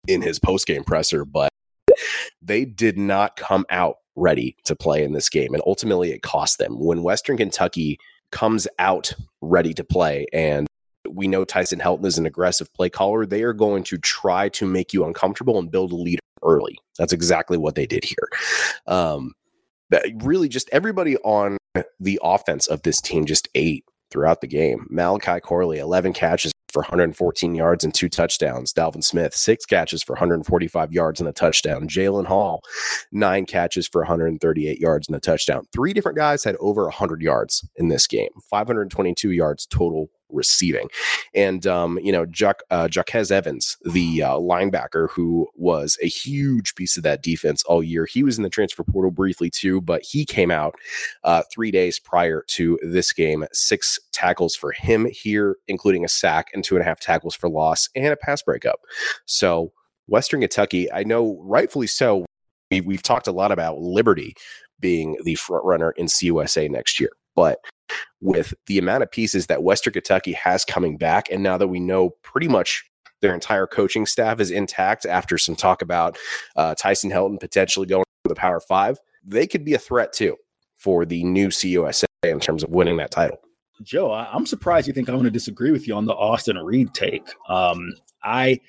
in his post-game presser, but they did not come out ready to play in this game. And ultimately it cost them. When Western Kentucky comes out ready to play, and we know Tyson Helton is an aggressive play caller, they are going to try to make you uncomfortable and build a lead early. That's exactly what they did here. Um, but really just everybody on the offense of this team just ate throughout the game. Malachi Corley, eleven catches for one hundred fourteen yards and two touchdowns. Dalvin Smith, six catches for one hundred forty-five yards and a touchdown. Jalen Hall, nine catches for one hundred thirty-eight yards and a touchdown. Three different guys had over one hundred yards in this game, five hundred twenty-two yards total receiving. And, um, you know, Jac- uh, Jaquez Evans, the uh, linebacker who was a huge piece of that defense all year, he was in the transfer portal briefly too, but he came out uh, three days prior to this game. Six tackles for him here, including a sack and two and a half tackles for loss and a pass breakup. So Western Kentucky, I know rightfully so, we, we've talked a lot about Liberty being the front runner in C U S A next year, but with the amount of pieces that Western Kentucky has coming back, and now that we know pretty much their entire coaching staff is intact after some talk about uh, Tyson Helton potentially going to the Power Five, they could be a threat too for the new C U S A in terms of winning that title. Joe, I- I'm surprised you think I'm going to disagree with you on the Austin Reed take. Um, I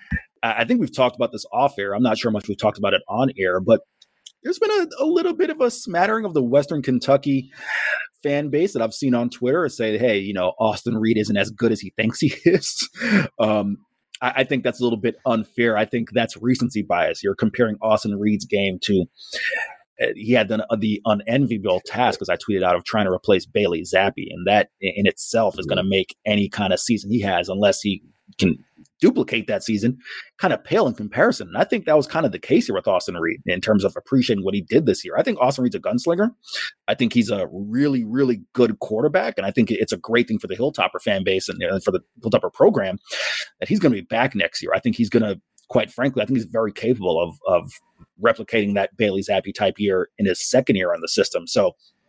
I think we've talked about this off air. I'm not sure how much we've talked about it on air, but there's been a, a little bit of a smattering of the Western Kentucky fan base that I've seen on Twitter say, hey, you know, Austin Reed isn't as good as he thinks he is. um, I, I think that's a little bit unfair. I think that's recency bias. You're comparing Austin Reed's game to uh, he had the, the unenviable task, as I tweeted out, of trying to replace Bailey Zappi. And that in itself is going to make any kind of season he has, unless he can duplicate that season, kind of pale in comparison. And I think that was kind of the case here with Austin Reed in terms of appreciating what he did this year. I think Austin Reed's a gunslinger. I think he's a really, really good quarterback. And I think it's a great thing for the Hilltopper fan base and for the Hilltopper program that he's going to be back next year. I think he's going to, quite frankly, I think he's very capable of, of replicating that Bailey Zappi type year in his second year on the system. So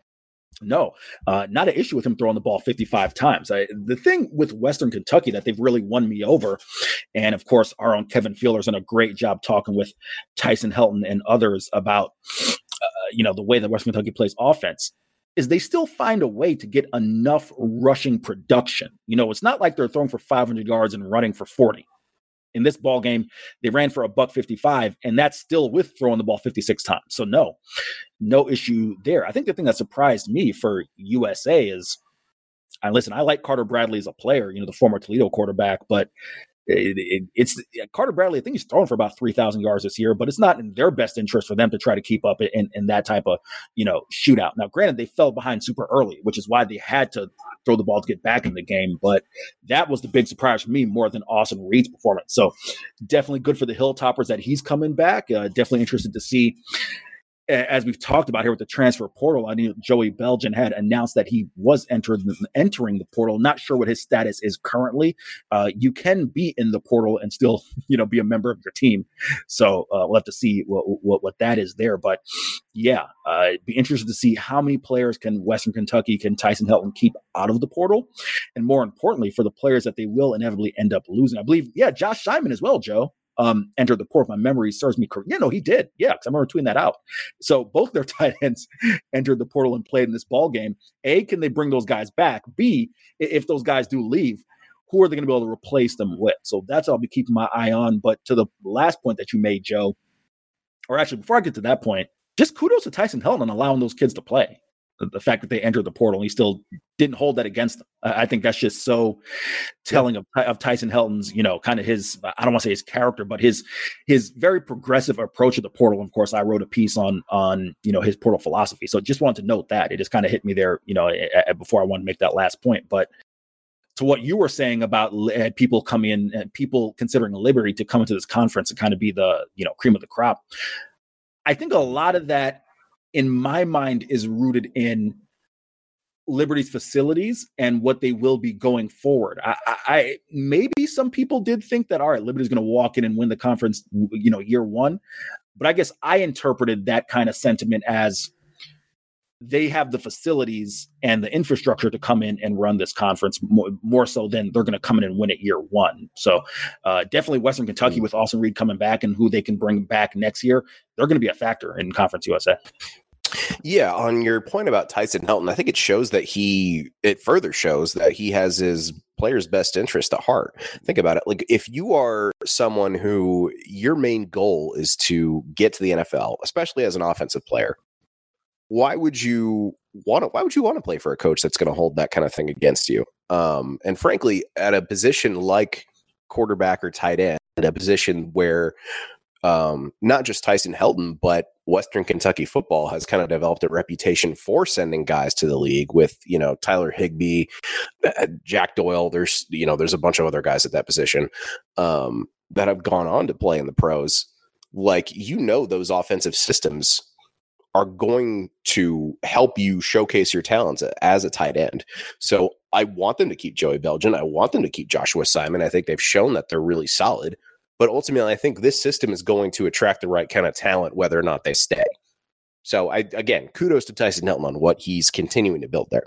No, uh, not an issue with him throwing the ball fifty-five times. I, the thing with Western Kentucky that they've really won me over, and of course, our own Kevin Fielder's done a great job talking with Tyson Helton and others about, uh, you know, the way that Western Kentucky plays offense, is they still find a way to get enough rushing production. You know, it's not like they're throwing for five hundred yards and running for forty. In this ball game, they ran for a buck fifty-five, and that's still with throwing the ball fifty-six times. So no, no issue there. I think the thing that surprised me for U S A is, and listen, I like Carter Bradley as a player, you know, the former Toledo quarterback, but it, it, it's Carter Bradley. I think he's throwing for about three thousand yards this year, but it's not in their best interest for them to try to keep up in, in that type of, you know, shootout. Now, granted, they fell behind super early, which is why they had to throw the ball to get back in the game. But that was the big surprise for me more than Austin Reed's performance. So definitely good for the Hilltoppers that he's coming back. Uh, definitely interested to see, as we've talked about here with the transfer portal. I knew Joey Belgian had announced that he was entered, entering the portal. Not sure what his status is currently. Uh, you can be in the portal and still, you know, be a member of your team. So uh, we'll have to see what, what, what that is there. But yeah, uh, it'd be interested to see how many players can Western Kentucky, can Tyson Helton keep out of the portal? And more importantly, for the players that they will inevitably end up losing. I believe, yeah, Josh Simon as well, Joe. Um, entered the portal. My memory serves me correct. Yeah, no, he did. Yeah, because I remember tweeting that out. So both their tight ends entered the portal and played in this ball game. A, can they bring those guys back? B, if those guys do leave, who are they going to be able to replace them with? So that's what I'll be keeping my eye on. But to the last point that you made, Joe, or actually before I get to that point, just kudos to Tyson Helton on allowing those kids to play. The, the fact that they entered the portal and he still didn't hold that against them. I, I think that's just so telling yeah. of, of Tyson Helton's, you know, kind of his, I don't want to say his character, but his his very progressive approach to the portal. Of course, I wrote a piece on, on you know, his portal philosophy. So just wanted to note that. It just kind of hit me there, you know, a, a, before I wanted to make that last point. But to what you were saying about uh, people coming in, and people considering Liberty to come into this conference and kind of be the, you know, cream of the crop. I think a lot of that, in my mind, is rooted in Liberty's facilities and what they will be going forward. I, I, I maybe some people did think that, all right, Liberty's going to walk in and win the conference, you know, year one. But I guess I interpreted that kind of sentiment as they have the facilities and the infrastructure to come in and run this conference more, more so than they're going to come in and win it year one. So uh, definitely Western Kentucky with Austin Reed coming back and who they can bring back next year, they're going to be a factor in Conference U S A. Yeah, on your point about Tyson Helton, I think it shows that he, it further shows that he has his players' best interest at heart. Think about it. Like, if you are someone who your main goal is to get to the N F L, especially as an offensive player, why would you want to, why would you want to play for a coach that's going to hold that kind of thing against you? Um, and frankly, at a position like quarterback or tight end, at a position where um, not just Tyson Helton, but Western Kentucky football has kind of developed a reputation for sending guys to the league with, you know, Tyler Higbee, Jack Doyle. There's, you know, there's a bunch of other guys at that position um, that have gone on to play in the pros. Like, you know, those offensive systems are going to help you showcase your talents as a tight end. So I want them to keep Joey Belgian. I want them to keep Joshua Simon. I think they've shown that they're really solid. But ultimately, I think this system is going to attract the right kind of talent, whether or not they stay. So, I again, kudos to Tyson Helton on what he's continuing to build there.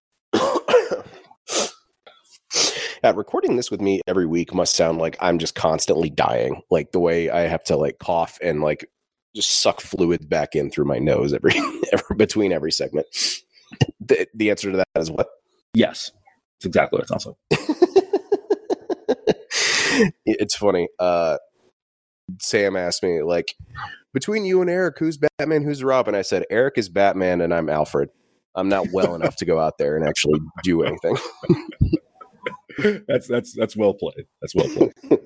Yeah, recording this with me every week must sound like I'm just constantly dying. Like the way I have to like cough and like just suck fluid back in through my nose every, every between every segment. The, the answer to that is what? Yes, it's exactly what it sounds like. It's funny. Uh, Sam asked me, like, between you and Eric, who's Batman, who's Robin? I said, Eric is Batman and I'm Alfred. I'm not well enough to go out there and actually do anything. that's that's that's well played. That's well played.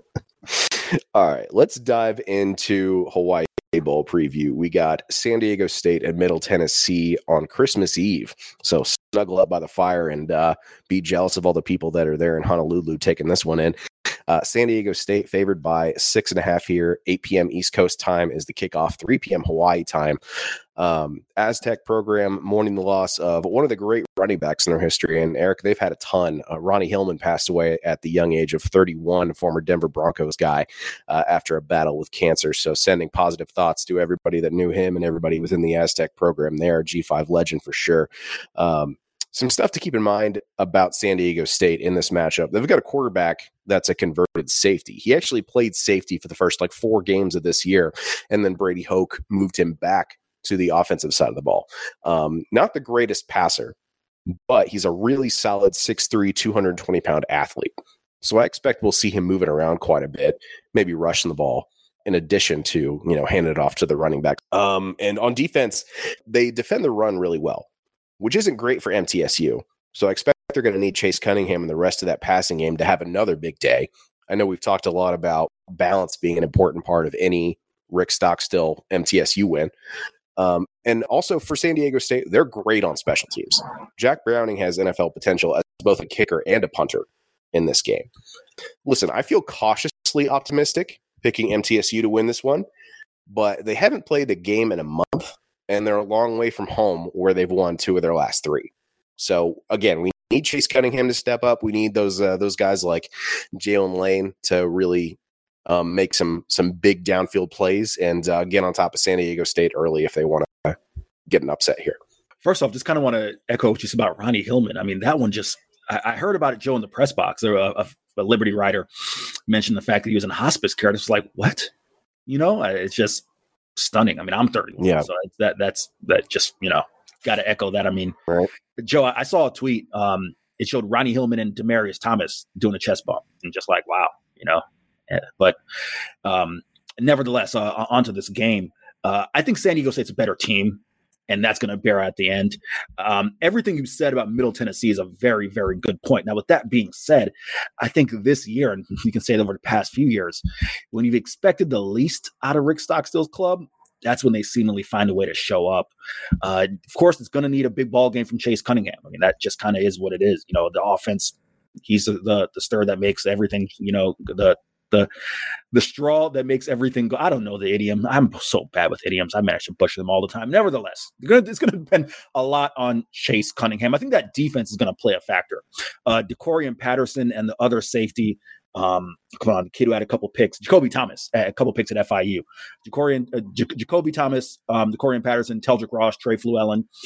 All right, let's dive into Hawaii Bowl preview. We got San Diego State and Middle Tennessee on Christmas Eve. So snuggle up by the fire and uh, be jealous of all the people that are there in Honolulu taking this one in. Uh, San Diego State favored by six and a half here. eight p.m. East Coast time is the kickoff. three p.m. Hawaii time. Um, Aztec program mourning the loss of one of the great running backs in their history. And Eric, they've had a ton. Uh, Ronnie Hillman passed away at the young age of thirty-one, former Denver Broncos guy, uh, after a battle with cancer. So sending positive thoughts to everybody that knew him and everybody within the Aztec program there. G five legend for sure. Um, Some stuff to keep in mind about San Diego State in this matchup. They've got a quarterback that's a converted safety. He actually played safety for the first like four games of this year, and then Brady Hoke moved him back to the offensive side of the ball. Um, not the greatest passer, but he's a really solid six three, two hundred twenty pound athlete. So I expect we'll see him moving around quite a bit, maybe rushing the ball, in addition to, you know, handing it off to the running back. Um, and on defense, they defend the run really well, which isn't great for M T S U. So I expect they're going to need Chase Cunningham and the rest of that passing game to have another big day. I know we've talked a lot about balance being an important part of any Rick Stockstill M T S U win. Um, and also for San Diego State, they're great on special teams. Jack Browning has N F L potential as both a kicker and a punter in this game. Listen, I feel cautiously optimistic picking M T S U to win this one, but they haven't played a game in a month. And they're a long way from home where they've won two of their last three. So, again, we need Chase Cunningham to step up. We need those uh, those guys like Jalen Lane to really um, make some some big downfield plays and uh, get on top of San Diego State early if they want to get an upset here. First off, just kind of want to echo just about Ronnie Hillman. I mean, that one just I, I heard about it, Joe, in the press box. There, a, a, a Liberty writer mentioned the fact that he was in hospice care. It's like, what? You know, it's just stunning. I mean, I'm thirty-one, yeah. So that that's that just, you know, got to echo that. I mean, right. Joe, I, I saw a tweet. Um, it showed Ronnie Hillman and Demarius Thomas doing a chest bump, and just like, wow, you know. Yeah. But um, nevertheless, uh, onto this game, uh, I think San Diego State's a better team, and that's going to bear out at the end. Um, everything you said about Middle Tennessee is a very, very good point. Now, with that being said, I think this year, and you can say it over the past few years, when you've expected the least out of Rick Stockstill's club, that's when they seemingly find a way to show up. Uh, of course, it's going to need a big ball game from Chase Cunningham. I mean, that just kind of is what it is. You know, the offense, he's the, the the stir that makes everything, you know, the the the straw that makes everything go. I don't know the idiom. I'm so bad with idioms. I manage to butcher them all the time. Nevertheless, it's going to depend a lot on Chase Cunningham. I think that defense is going to play a factor. Uh, DeCorian Patterson and the other safety, um, come on, the kid who had a couple picks, Jacoby Thomas, a couple picks at F I U. DeCorian, uh, J- Jacoby Thomas, um, DeCorian Patterson, Teldrick Ross, Trey Fluellen.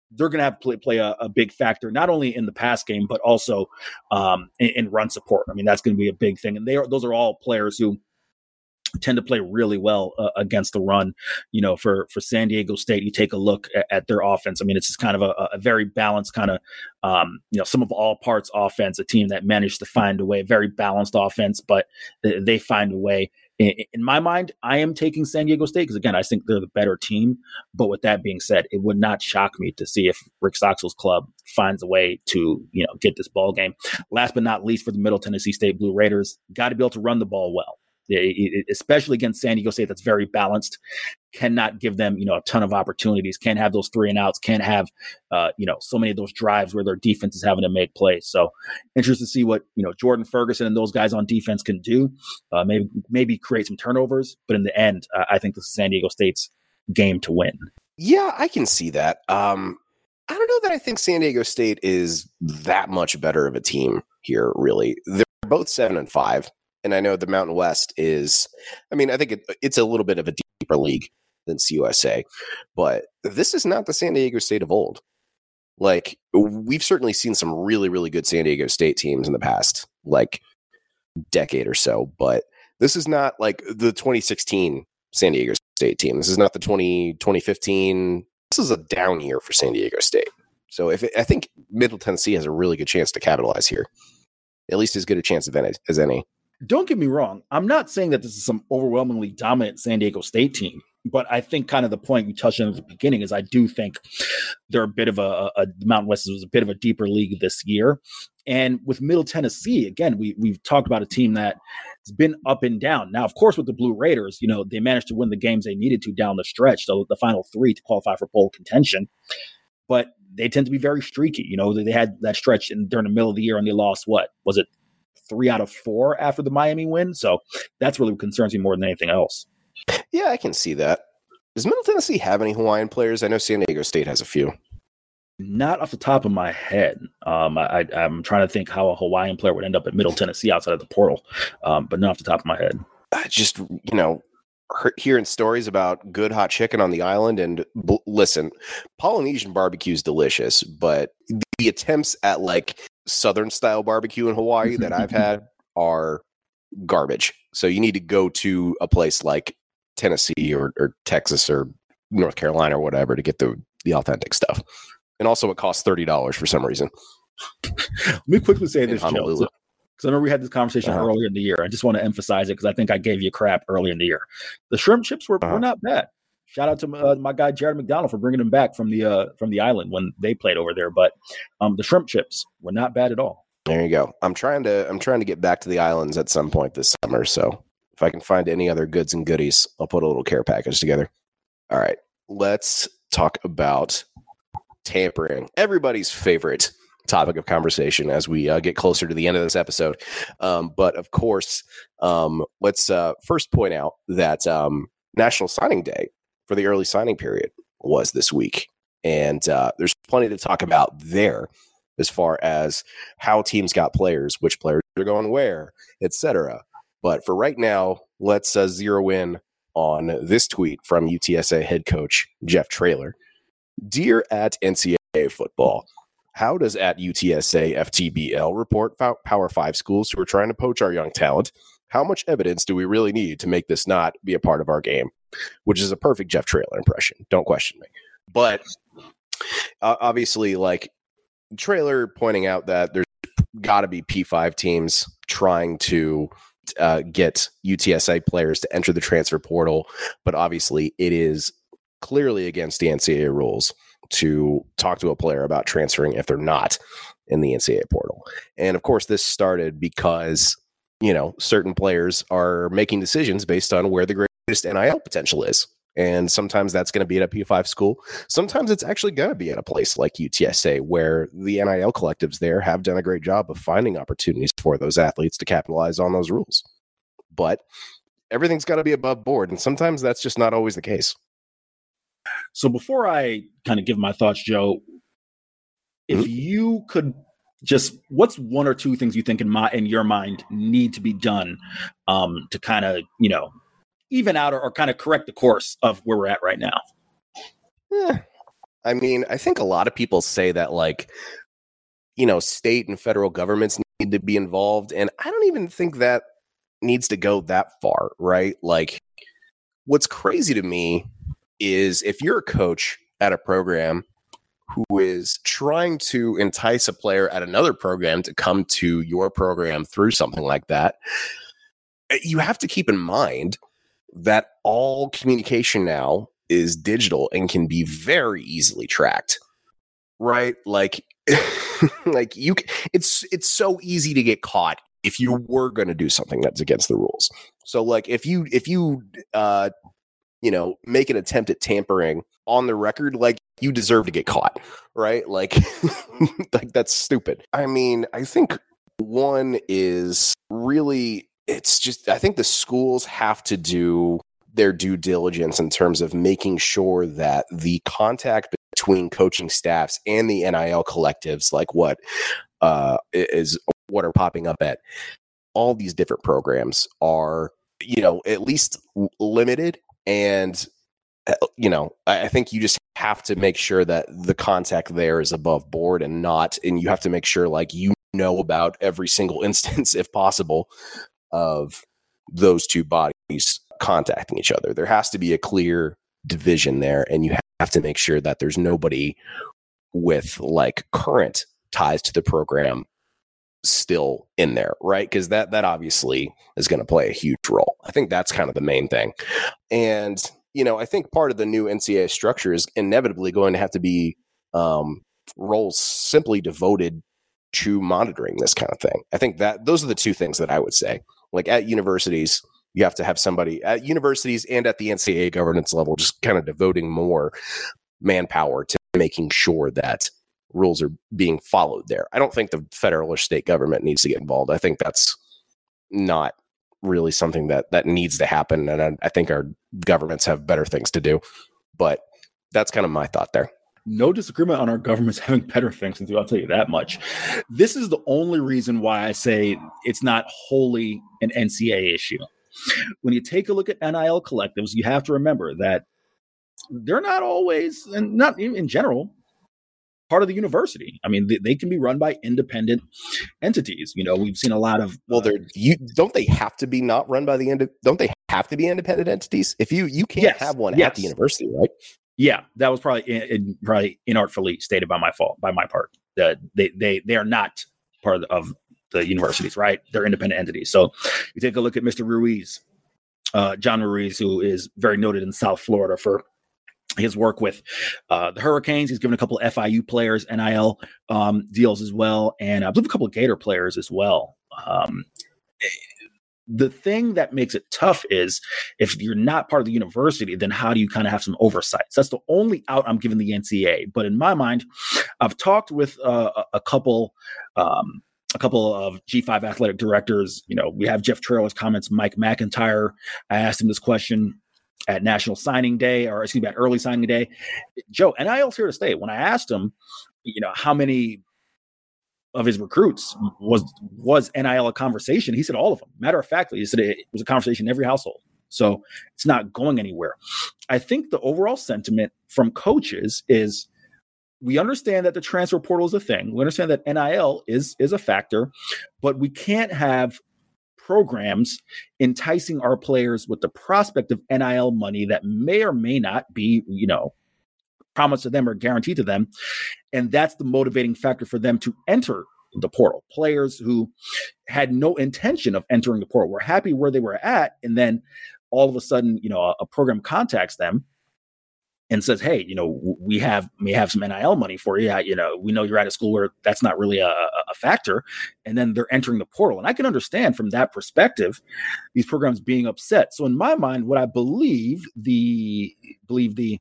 they're going to have to play, play a, a big factor, not only in the pass game, but also um, in, in run support. I mean, that's going to be a big thing. And they are, those are all players who tend to play really well uh, against the run. You know, for, for San Diego State, you take a look at, at their offense. I mean, it's just kind of a, a very balanced kind of, um, you know, some of all parts offense, a team that managed to find a way, very balanced offense, but they, they find a way. In, in my mind, I am taking San Diego State because, again, I think they're the better team. But with that being said, it would not shock me to see if Rick Stockstill's club finds a way to, you know, get this ball game. Last but not least, for the Middle Tennessee State Blue Raiders, got to be able to run the ball well. Especially against San Diego State, that's very balanced. Cannot give them, you know, a ton of opportunities. Can't have those three and outs. Can't have, uh, you know, so many of those drives where their defense is having to make plays. So, interested to see what, you know, Jordan Ferguson and those guys on defense can do. Uh, maybe maybe create some turnovers, but in the end, uh, I think this is San Diego State's game to win. Yeah, I can see that. Um, I don't know that I think San Diego State is that much better of a team here. Really, they're both seven and five. And I know the Mountain West is, I mean, I think it, it's a little bit of a deeper league than C U S A, but this is not the San Diego State of old. Like, we've certainly seen some really, really good San Diego State teams in the past, like, decade or so, but this is not like the twenty sixteen San Diego State team. This is not the twenty, twenty fifteen. This is a down year for San Diego State. So if it, I think Middle Tennessee has a really good chance to capitalize here, at least as good a chance of any, as any. Don't get me wrong. I'm not saying that this is some overwhelmingly dominant San Diego State team, but I think kind of the point you touched on at the beginning is I do think they're a bit of a, a Mountain West was a bit of a deeper league this year. And with Middle Tennessee, again, we, we've talked about a team that has been up and down. Now, of course, with the Blue Raiders, you know, they managed to win the games they needed to down the stretch, so the final three to qualify for bowl contention. But they tend to be very streaky. You know, they had that stretch in, during the middle of the year and they lost, what, was it three out of four after the Miami win? So that's really what concerns me more than anything else. Yeah, I can see that. Does Middle Tennessee have any Hawaiian players? I know San Diego State has a few. Not off the top of my head. Um, I, I'm trying to think how a Hawaiian player would end up at Middle Tennessee outside of the portal, um, but not off the top of my head. I just, you know, hearing stories about good hot chicken on the island, and b- listen, Polynesian barbecue is delicious, but the attempts at like Southern style barbecue in Hawaii that I've had are garbage. So you need to go to a place like Tennessee or, or Texas or North Carolina or whatever to get the, the authentic stuff. And also it costs thirty dollars for some reason. Let me quickly say this, Joe, because I remember we had this conversation uh-huh. earlier in the year. I just want to emphasize it because I think I gave you crap earlier in the year. The shrimp chips were, uh-huh. were not bad. Shout out to uh, my guy Jared McDonald for bringing them back from the uh, from the island when they played over there. But um, the shrimp chips were not bad at all. There you go. I'm trying to I'm trying to get back to the islands at some point this summer. So if I can find any other goods and goodies, I'll put a little care package together. All right, let's talk about tampering. Everybody's favorite topic of conversation as we uh, get closer to the end of this episode. Um, but of course, um, let's uh, first point out that um, National Signing Day for the early signing period was this week. And uh, there's plenty to talk about there as far as how teams got players, which players are going where, et cetera. But for right now, let's uh, zero in on this tweet from U T S A head coach Jeff Traylor. Dear at N C double A football, how does at U T S A F T B L report Power five schools who are trying to poach our young talent? How much evidence do we really need to make this not be a part of our game? Which is a perfect Jeff Traylor impression. Don't question me. But uh, obviously, like Traylor pointing out that there's got to be P five teams trying to uh, get U T S A players to enter the transfer portal. But obviously, it is clearly against the N C double A rules to talk to a player about transferring if they're not in the N C double A portal. And of course, this started because, you know, certain players are making decisions based on where the greatest N I L potential is. And sometimes that's going to be at a P five school. Sometimes it's actually going to be at a place like U T S A where the N I L collectives there have done a great job of finding opportunities for those athletes to capitalize on those rules. But everything's got to be above board. And sometimes that's just not always the case. So before I kind of give my thoughts, Joe, if mm-hmm. you could just, what's one or two things you think in my in your mind need to be done um, to kind of, you know, even out or, or kind of correct the course of where we're at right now? Yeah. I mean, I think a lot of people say that, like, you know, state and federal governments need to be involved. And I don't even think that needs to go that far, right? Like, what's crazy to me is if you're a coach at a program who is trying to entice a player at another program to come to your program through something like that, you have to keep in mind that all communication now is digital and can be very easily tracked, right? Like, like you, it's it's so easy to get caught if you were going to do something that's against the rules. So, like, if you if you uh, you know, make an attempt at tampering on the record, like, you deserve to get caught, right? Like, like that's stupid. I mean, I think one is really, it's just, I think the schools have to do their due diligence in terms of making sure that the contact between coaching staffs and the N I L collectives, like what uh, is what are popping up at all these different programs, are, you know, at least limited. And, you know, I think you just have to make sure that the contact there is above board and not, and you have to make sure, like, you know about every single instance, if possible, of those two bodies contacting each other. There has to be a clear division there, and you have to make sure that there's nobody with, like, current ties to the program still in there, right? Because that that obviously is going to play a huge role. I think that's kind of the main thing. And, you know, I think part of the new N C A A structure is inevitably going to have to be um, roles simply devoted to monitoring this kind of thing. I think that those are the two things that I would say. Like, at universities, you have to have somebody at universities and at the N C A A governance level just kind of devoting more manpower to making sure that rules are being followed there. I don't think the federal or state government needs to get involved. I think that's not really something that that needs to happen. And I, I think our governments have better things to do. But that's kind of my thought there. No disagreement on our governments having better things to do. I'll tell you that much. This is the only reason why I say it's not wholly an N C A A issue. When you take a look at N I L collectives, you have to remember that they're not always, and not in general, part of the university. I mean, they, they can be run by independent entities. You know, we've seen a lot of. Well, they're you don't they have to be not run by the end? Don't they have to be independent entities? If you you can't yes, have one yes. at the university, right? Yeah, that was probably in, in, probably inartfully stated by my fault, by my part. That they they they are not part of the, of the universities, right? They're independent entities. So you take a look at Mister Ruiz, uh, John Ruiz, who is very noted in South Florida for his work with uh, the Hurricanes. He's given a couple of F I U players N I L um, deals as well, and I believe a couple of Gator players as well. Um, the thing that makes it tough is if you're not part of the university, then how do you kind of have some oversight? So that's the only out I'm giving the N C A A. But in my mind, I've talked with uh, a couple um, a couple of G five athletic directors. You know, we have Jeff Traylor's comments, Mike McIntyre. I asked him this question at National Signing Day, or excuse me, at Early Signing Day. Joe, N I L's here to stay. When I asked him, you know, how many of his recruits was was N I L a conversation, he said all of them. Matter of fact, he said it was a conversation in every household. So it's not going anywhere. I think the overall sentiment from coaches is we understand that the transfer portal is a thing. We understand that N I L is is a factor, but we can't have programs enticing our players with the prospect of N I L money that may or may not be, you know, promised to them or guaranteed to them. And that's the motivating factor for them to enter the portal. Players who had no intention of entering the portal were happy where they were at. And then all of a sudden, you know, a, a program contacts them and says, hey, you know, we have, we have some N I L money for you. You know, we know you're at a school where that's not really a, a factor. And then they're entering the portal. And I can understand from that perspective, these programs being upset. So in my mind, what I believe the, believe the,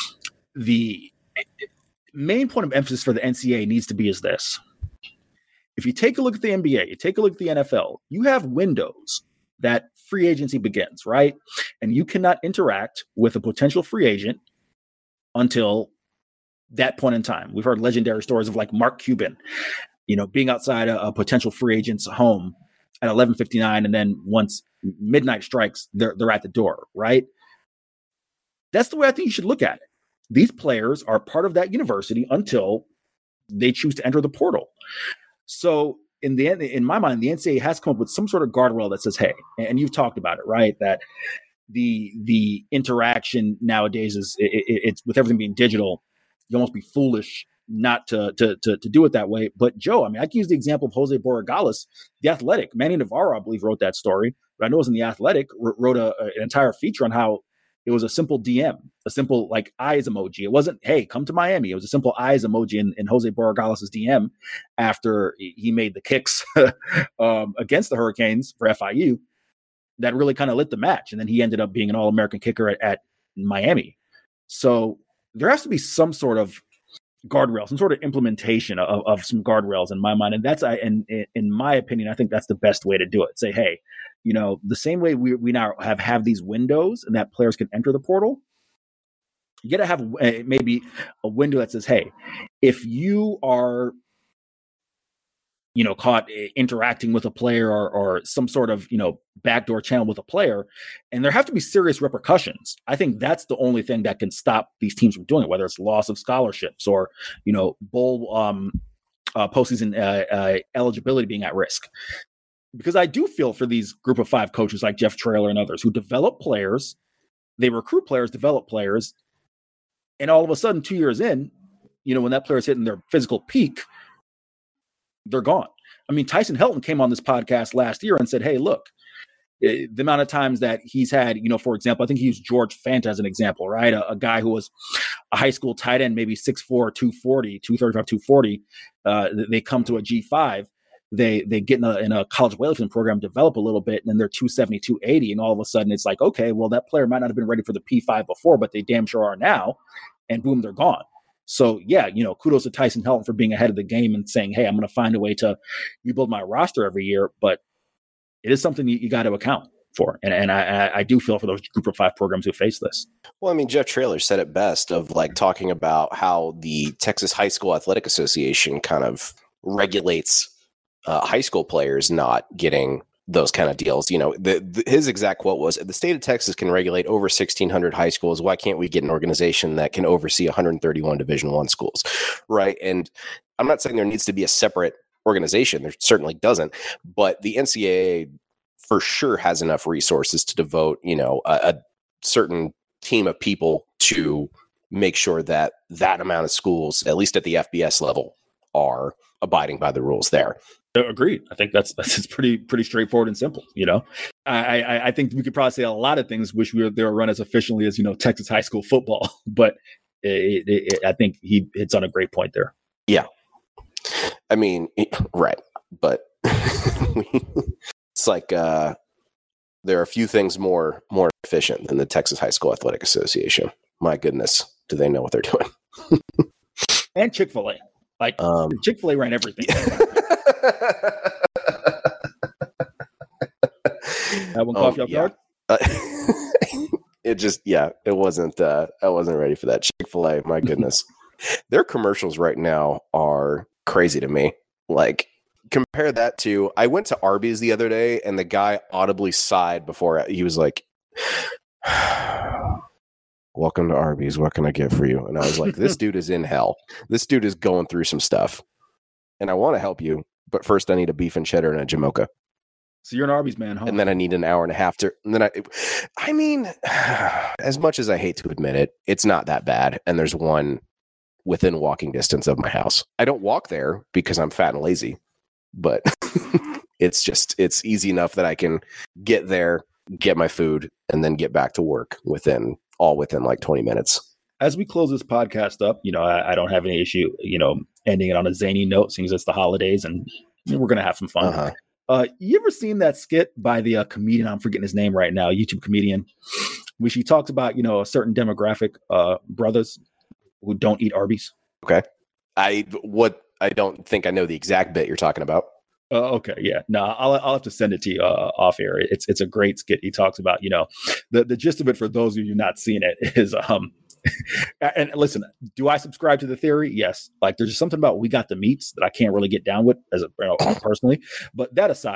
the main point of emphasis for the N C A A needs to be is this. If you take a look at the N B A, you take a look at the N F L, you have windows that free agency begins, right? And you cannot interact with a potential free agent until that point in time. We've heard legendary stories of like Mark Cuban, you know, being outside a, a potential free agent's home at eleven fifty-nine. And then once midnight strikes, they're, they're at the door, right? That's the way I think you should look at it. these players are part of that university until they choose to enter the portal. So in the end, in my mind, the N C double A has come up with some sort of guardrail that says, hey, and you've talked about it, right? That the the interaction nowadays is it, it, it's with everything being digital, you almost be foolish not to, to to to do it that way. But Joe, I mean, I can use the example of Jose Borregales, The Athletic. Manny Navarro, I believe, wrote that story, but I know it was in The Athletic, wrote a, an entire feature on how it was a simple D M, a simple like eyes emoji. It wasn't, hey, come to Miami. It was a simple eyes emoji in, in Jose Borregales' D M after he made the kicks um, against the Hurricanes for F I U. That really kind of lit the match. And then he ended up being an All-American kicker at, at Miami. So there has to be some sort of guardrail, some sort of implementation of, of some guardrails in my mind. And that's, I, and in my opinion, I think that's the best way to do it. Say, hey, you know, the same way we we now have, have these windows and that players can enter the portal, you got to have uh, maybe a window that says, hey, if you are, you know, caught interacting with a player or, or some sort of, you know, backdoor channel with a player, and there have to be serious repercussions. I think that's the only thing that can stop these teams from doing it, whether it's loss of scholarships or, you know, bowl um, uh, postseason uh, uh, eligibility being at risk. Because I do feel for these group of five coaches like Jeff Traylor and others who develop players, they recruit players, develop players, and all of a sudden, two years in, you know, when that player is hitting their physical peak, they're gone. I mean, Tyson Helton came on this podcast last year and said, hey, look, the amount of times that he's had, you know, for example, I think he used George Fant as an example, right? A, a guy who was a high school tight end, maybe six four, two forty, two thirty-five, two forty. Uh, they come to a G five. They they get in a, in a college weightlifting program, develop a little bit, and then they're two seventy, two eighty. And all of a sudden it's like, okay, well, that player might not have been ready for the P five before, but they damn sure are now. And boom, they're gone. So, yeah, you know, kudos to Tyson Helton for being ahead of the game and saying, hey, I'm going to find a way to rebuild my roster every year. But it is something you, you got to account for. And, and I, I do feel for those group of five programs who face this. Well, I mean, Jeff Traylor said it best of like talking about how the Texas High School Athletic Association kind of regulates uh, high school players not getting those kind of deals. You know, the, the, his exact quote was, the state of Texas can regulate over sixteen hundred high schools. Why can't we get an organization that can oversee one hundred thirty-one Division One schools? Right. And I'm not saying there needs to be a separate organization. There certainly doesn't. But the N C double A for sure has enough resources to devote, you know, a, a certain team of people to make sure that that amount of schools, at least at the F B S level, are abiding by the rules there. Agreed. I think that's that's pretty pretty straightforward and simple. You know, I, I I think we could probably say a lot of things wish we were they were run as efficiently as, you know, Texas high school football, but it, it, it, I think he hits on a great point there. Yeah, I mean, right, but it's like uh, there are a few things more more efficient than the Texas High School Athletic Association. My goodness, do they know what they're doing? And Chick-fil-A, like um, Chick-fil-A ran everything. Yeah. That one coffee oh, off yeah. guard? Uh, it just, yeah, it wasn't, uh, I wasn't ready for that. Chick-fil-A, my goodness. Their commercials right now are crazy to me. Like, compare that to, I went to Arby's the other day and the guy audibly sighed before he was like, welcome to Arby's. What can I get for you? And I was like, this dude is in hell. This dude is going through some stuff. And I want to help you, but first I need a beef and cheddar and a Jamocha. So you're an Arby's man, huh? And then I need an hour and a half to, and then I, I mean, as much as I hate to admit it, it's not that bad. And there's one within walking distance of my house. I don't walk there because I'm fat and lazy, but it's just, it's easy enough that I can get there, get my food, and then get back to work within, all within like twenty minutes. As we close this podcast up, you know, I, I don't have any issue, you know, ending it on a zany note, since it's the holidays and we're going to have some fun. Uh-huh. Uh, you ever seen that skit by the uh, comedian? I'm forgetting his name right now, YouTube comedian, which he talks about, you know, a certain demographic, uh, brothers who don't eat Arby's. Okay. I, what, I don't think I know the exact bit you're talking about. Uh, okay. Yeah. No, I'll, I'll have to send it to you uh, off air. It's, it's a great skit. He talks about, you know, the, the gist of it for those of you not seeing it is, um, and listen, do I subscribe to the theory? Yes. Like, there's just something about We Got the Meats that I can't really get down with as a, you know, personally. But that aside,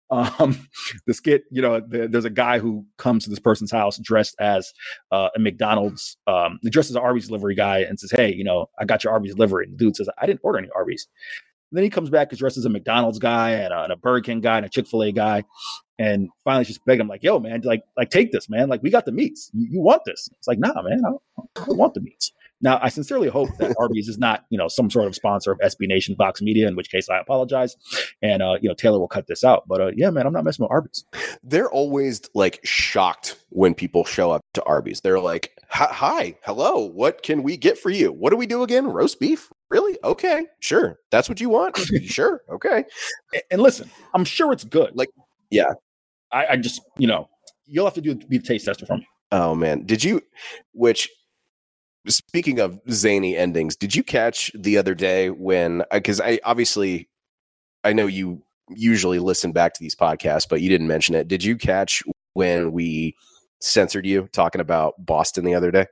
Um, the skit, you know, the, there's a guy who comes to this person's house dressed as uh, a McDonald's, um, dressed as an Arby's delivery guy and says, hey, you know, I got your Arby's delivery. And the dude says, I didn't order any Arby's. And then he comes back dressed as a McDonald's guy and a, and a Burger King guy and a Chick-fil-A guy. And finally just begged him like, yo, man, like, like take this, man. Like, we got the meats. You, you want this? It's like, nah, man, I don't, I don't want the meats. Now, I sincerely hope that Arby's is not, you know, some sort of sponsor of S B Nation Vox Media, in which case I apologize. And, uh, you know, Taylor will cut this out. But, uh, yeah, man, I'm not messing with Arby's. They're always, like, shocked when people show up to Arby's. They're like, hi, hello, what can we get for you? What do we do again? Roast beef? Really? Okay, sure. That's what you want? Sure, okay. And, and listen, I'm sure it's good. Like, yeah. I, I just, you know, you'll have to do be the taste tester for me. Oh, man. Did you, which... Speaking of zany endings, did you catch the other day when, because I obviously, I know you usually listen back to these podcasts, but you didn't mention it. Did you catch when we censored you talking about Boston the other day?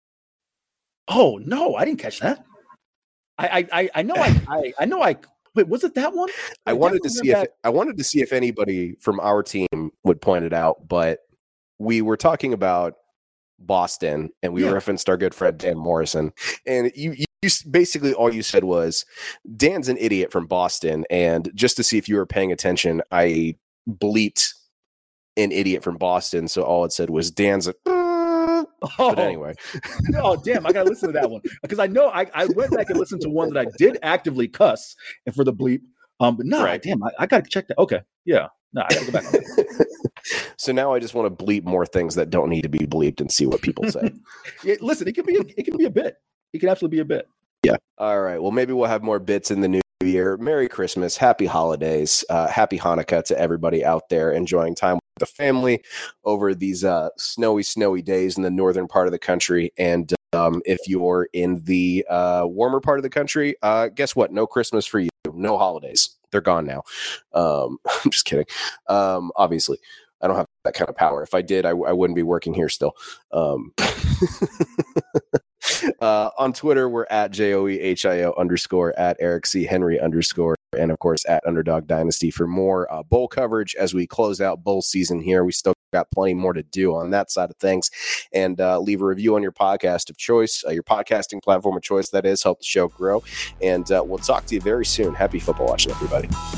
Oh, no, I didn't catch that. I I, I know I, I I know I wait, was it that one? I, I wanted to see if that. I wanted to see if anybody from our team would point it out, but we were talking about Boston, and we yeah. referenced our good friend Dan Morrison, and you, you basically all you said was Dan's an idiot from Boston, and just to see if you were paying attention, I bleeped an idiot from Boston, so all it said was Dan's a oh. But anyway. Oh damn, I gotta listen to that one, because I know I, I went back and listened to one that I did actively cuss and for the bleep, um but no, right. damn, I, I gotta check that. Okay, yeah, no, I gotta go back on that. So now I just want to bleep more things that don't need to be bleeped and see what people say. Yeah, listen, it can be a, it can be a bit. It can absolutely be a bit. Yeah. All right. Well, maybe we'll have more bits in the new year. Merry Christmas, happy holidays, uh, happy Hanukkah to everybody out there enjoying time with the family over these uh, snowy, snowy days in the northern part of the country. And um, if you're in the uh, warmer part of the country, uh, guess what? No Christmas for you. No holidays. They're gone now. Um, I'm just kidding. Um, obviously. I don't have that kind of power. If I did, I, I wouldn't be working here still. Um, uh, on Twitter, we're at J O E H I O underscore, at Eric C. Henry underscore, and of course at Underdog Dynasty for more uh, bowl coverage as we close out bowl season here. We still got plenty more to do on that side of things. And uh, leave a review on your podcast of choice, uh, your podcasting platform of choice, that is. Help the show grow. And uh, we'll talk to you very soon. Happy football watching, everybody.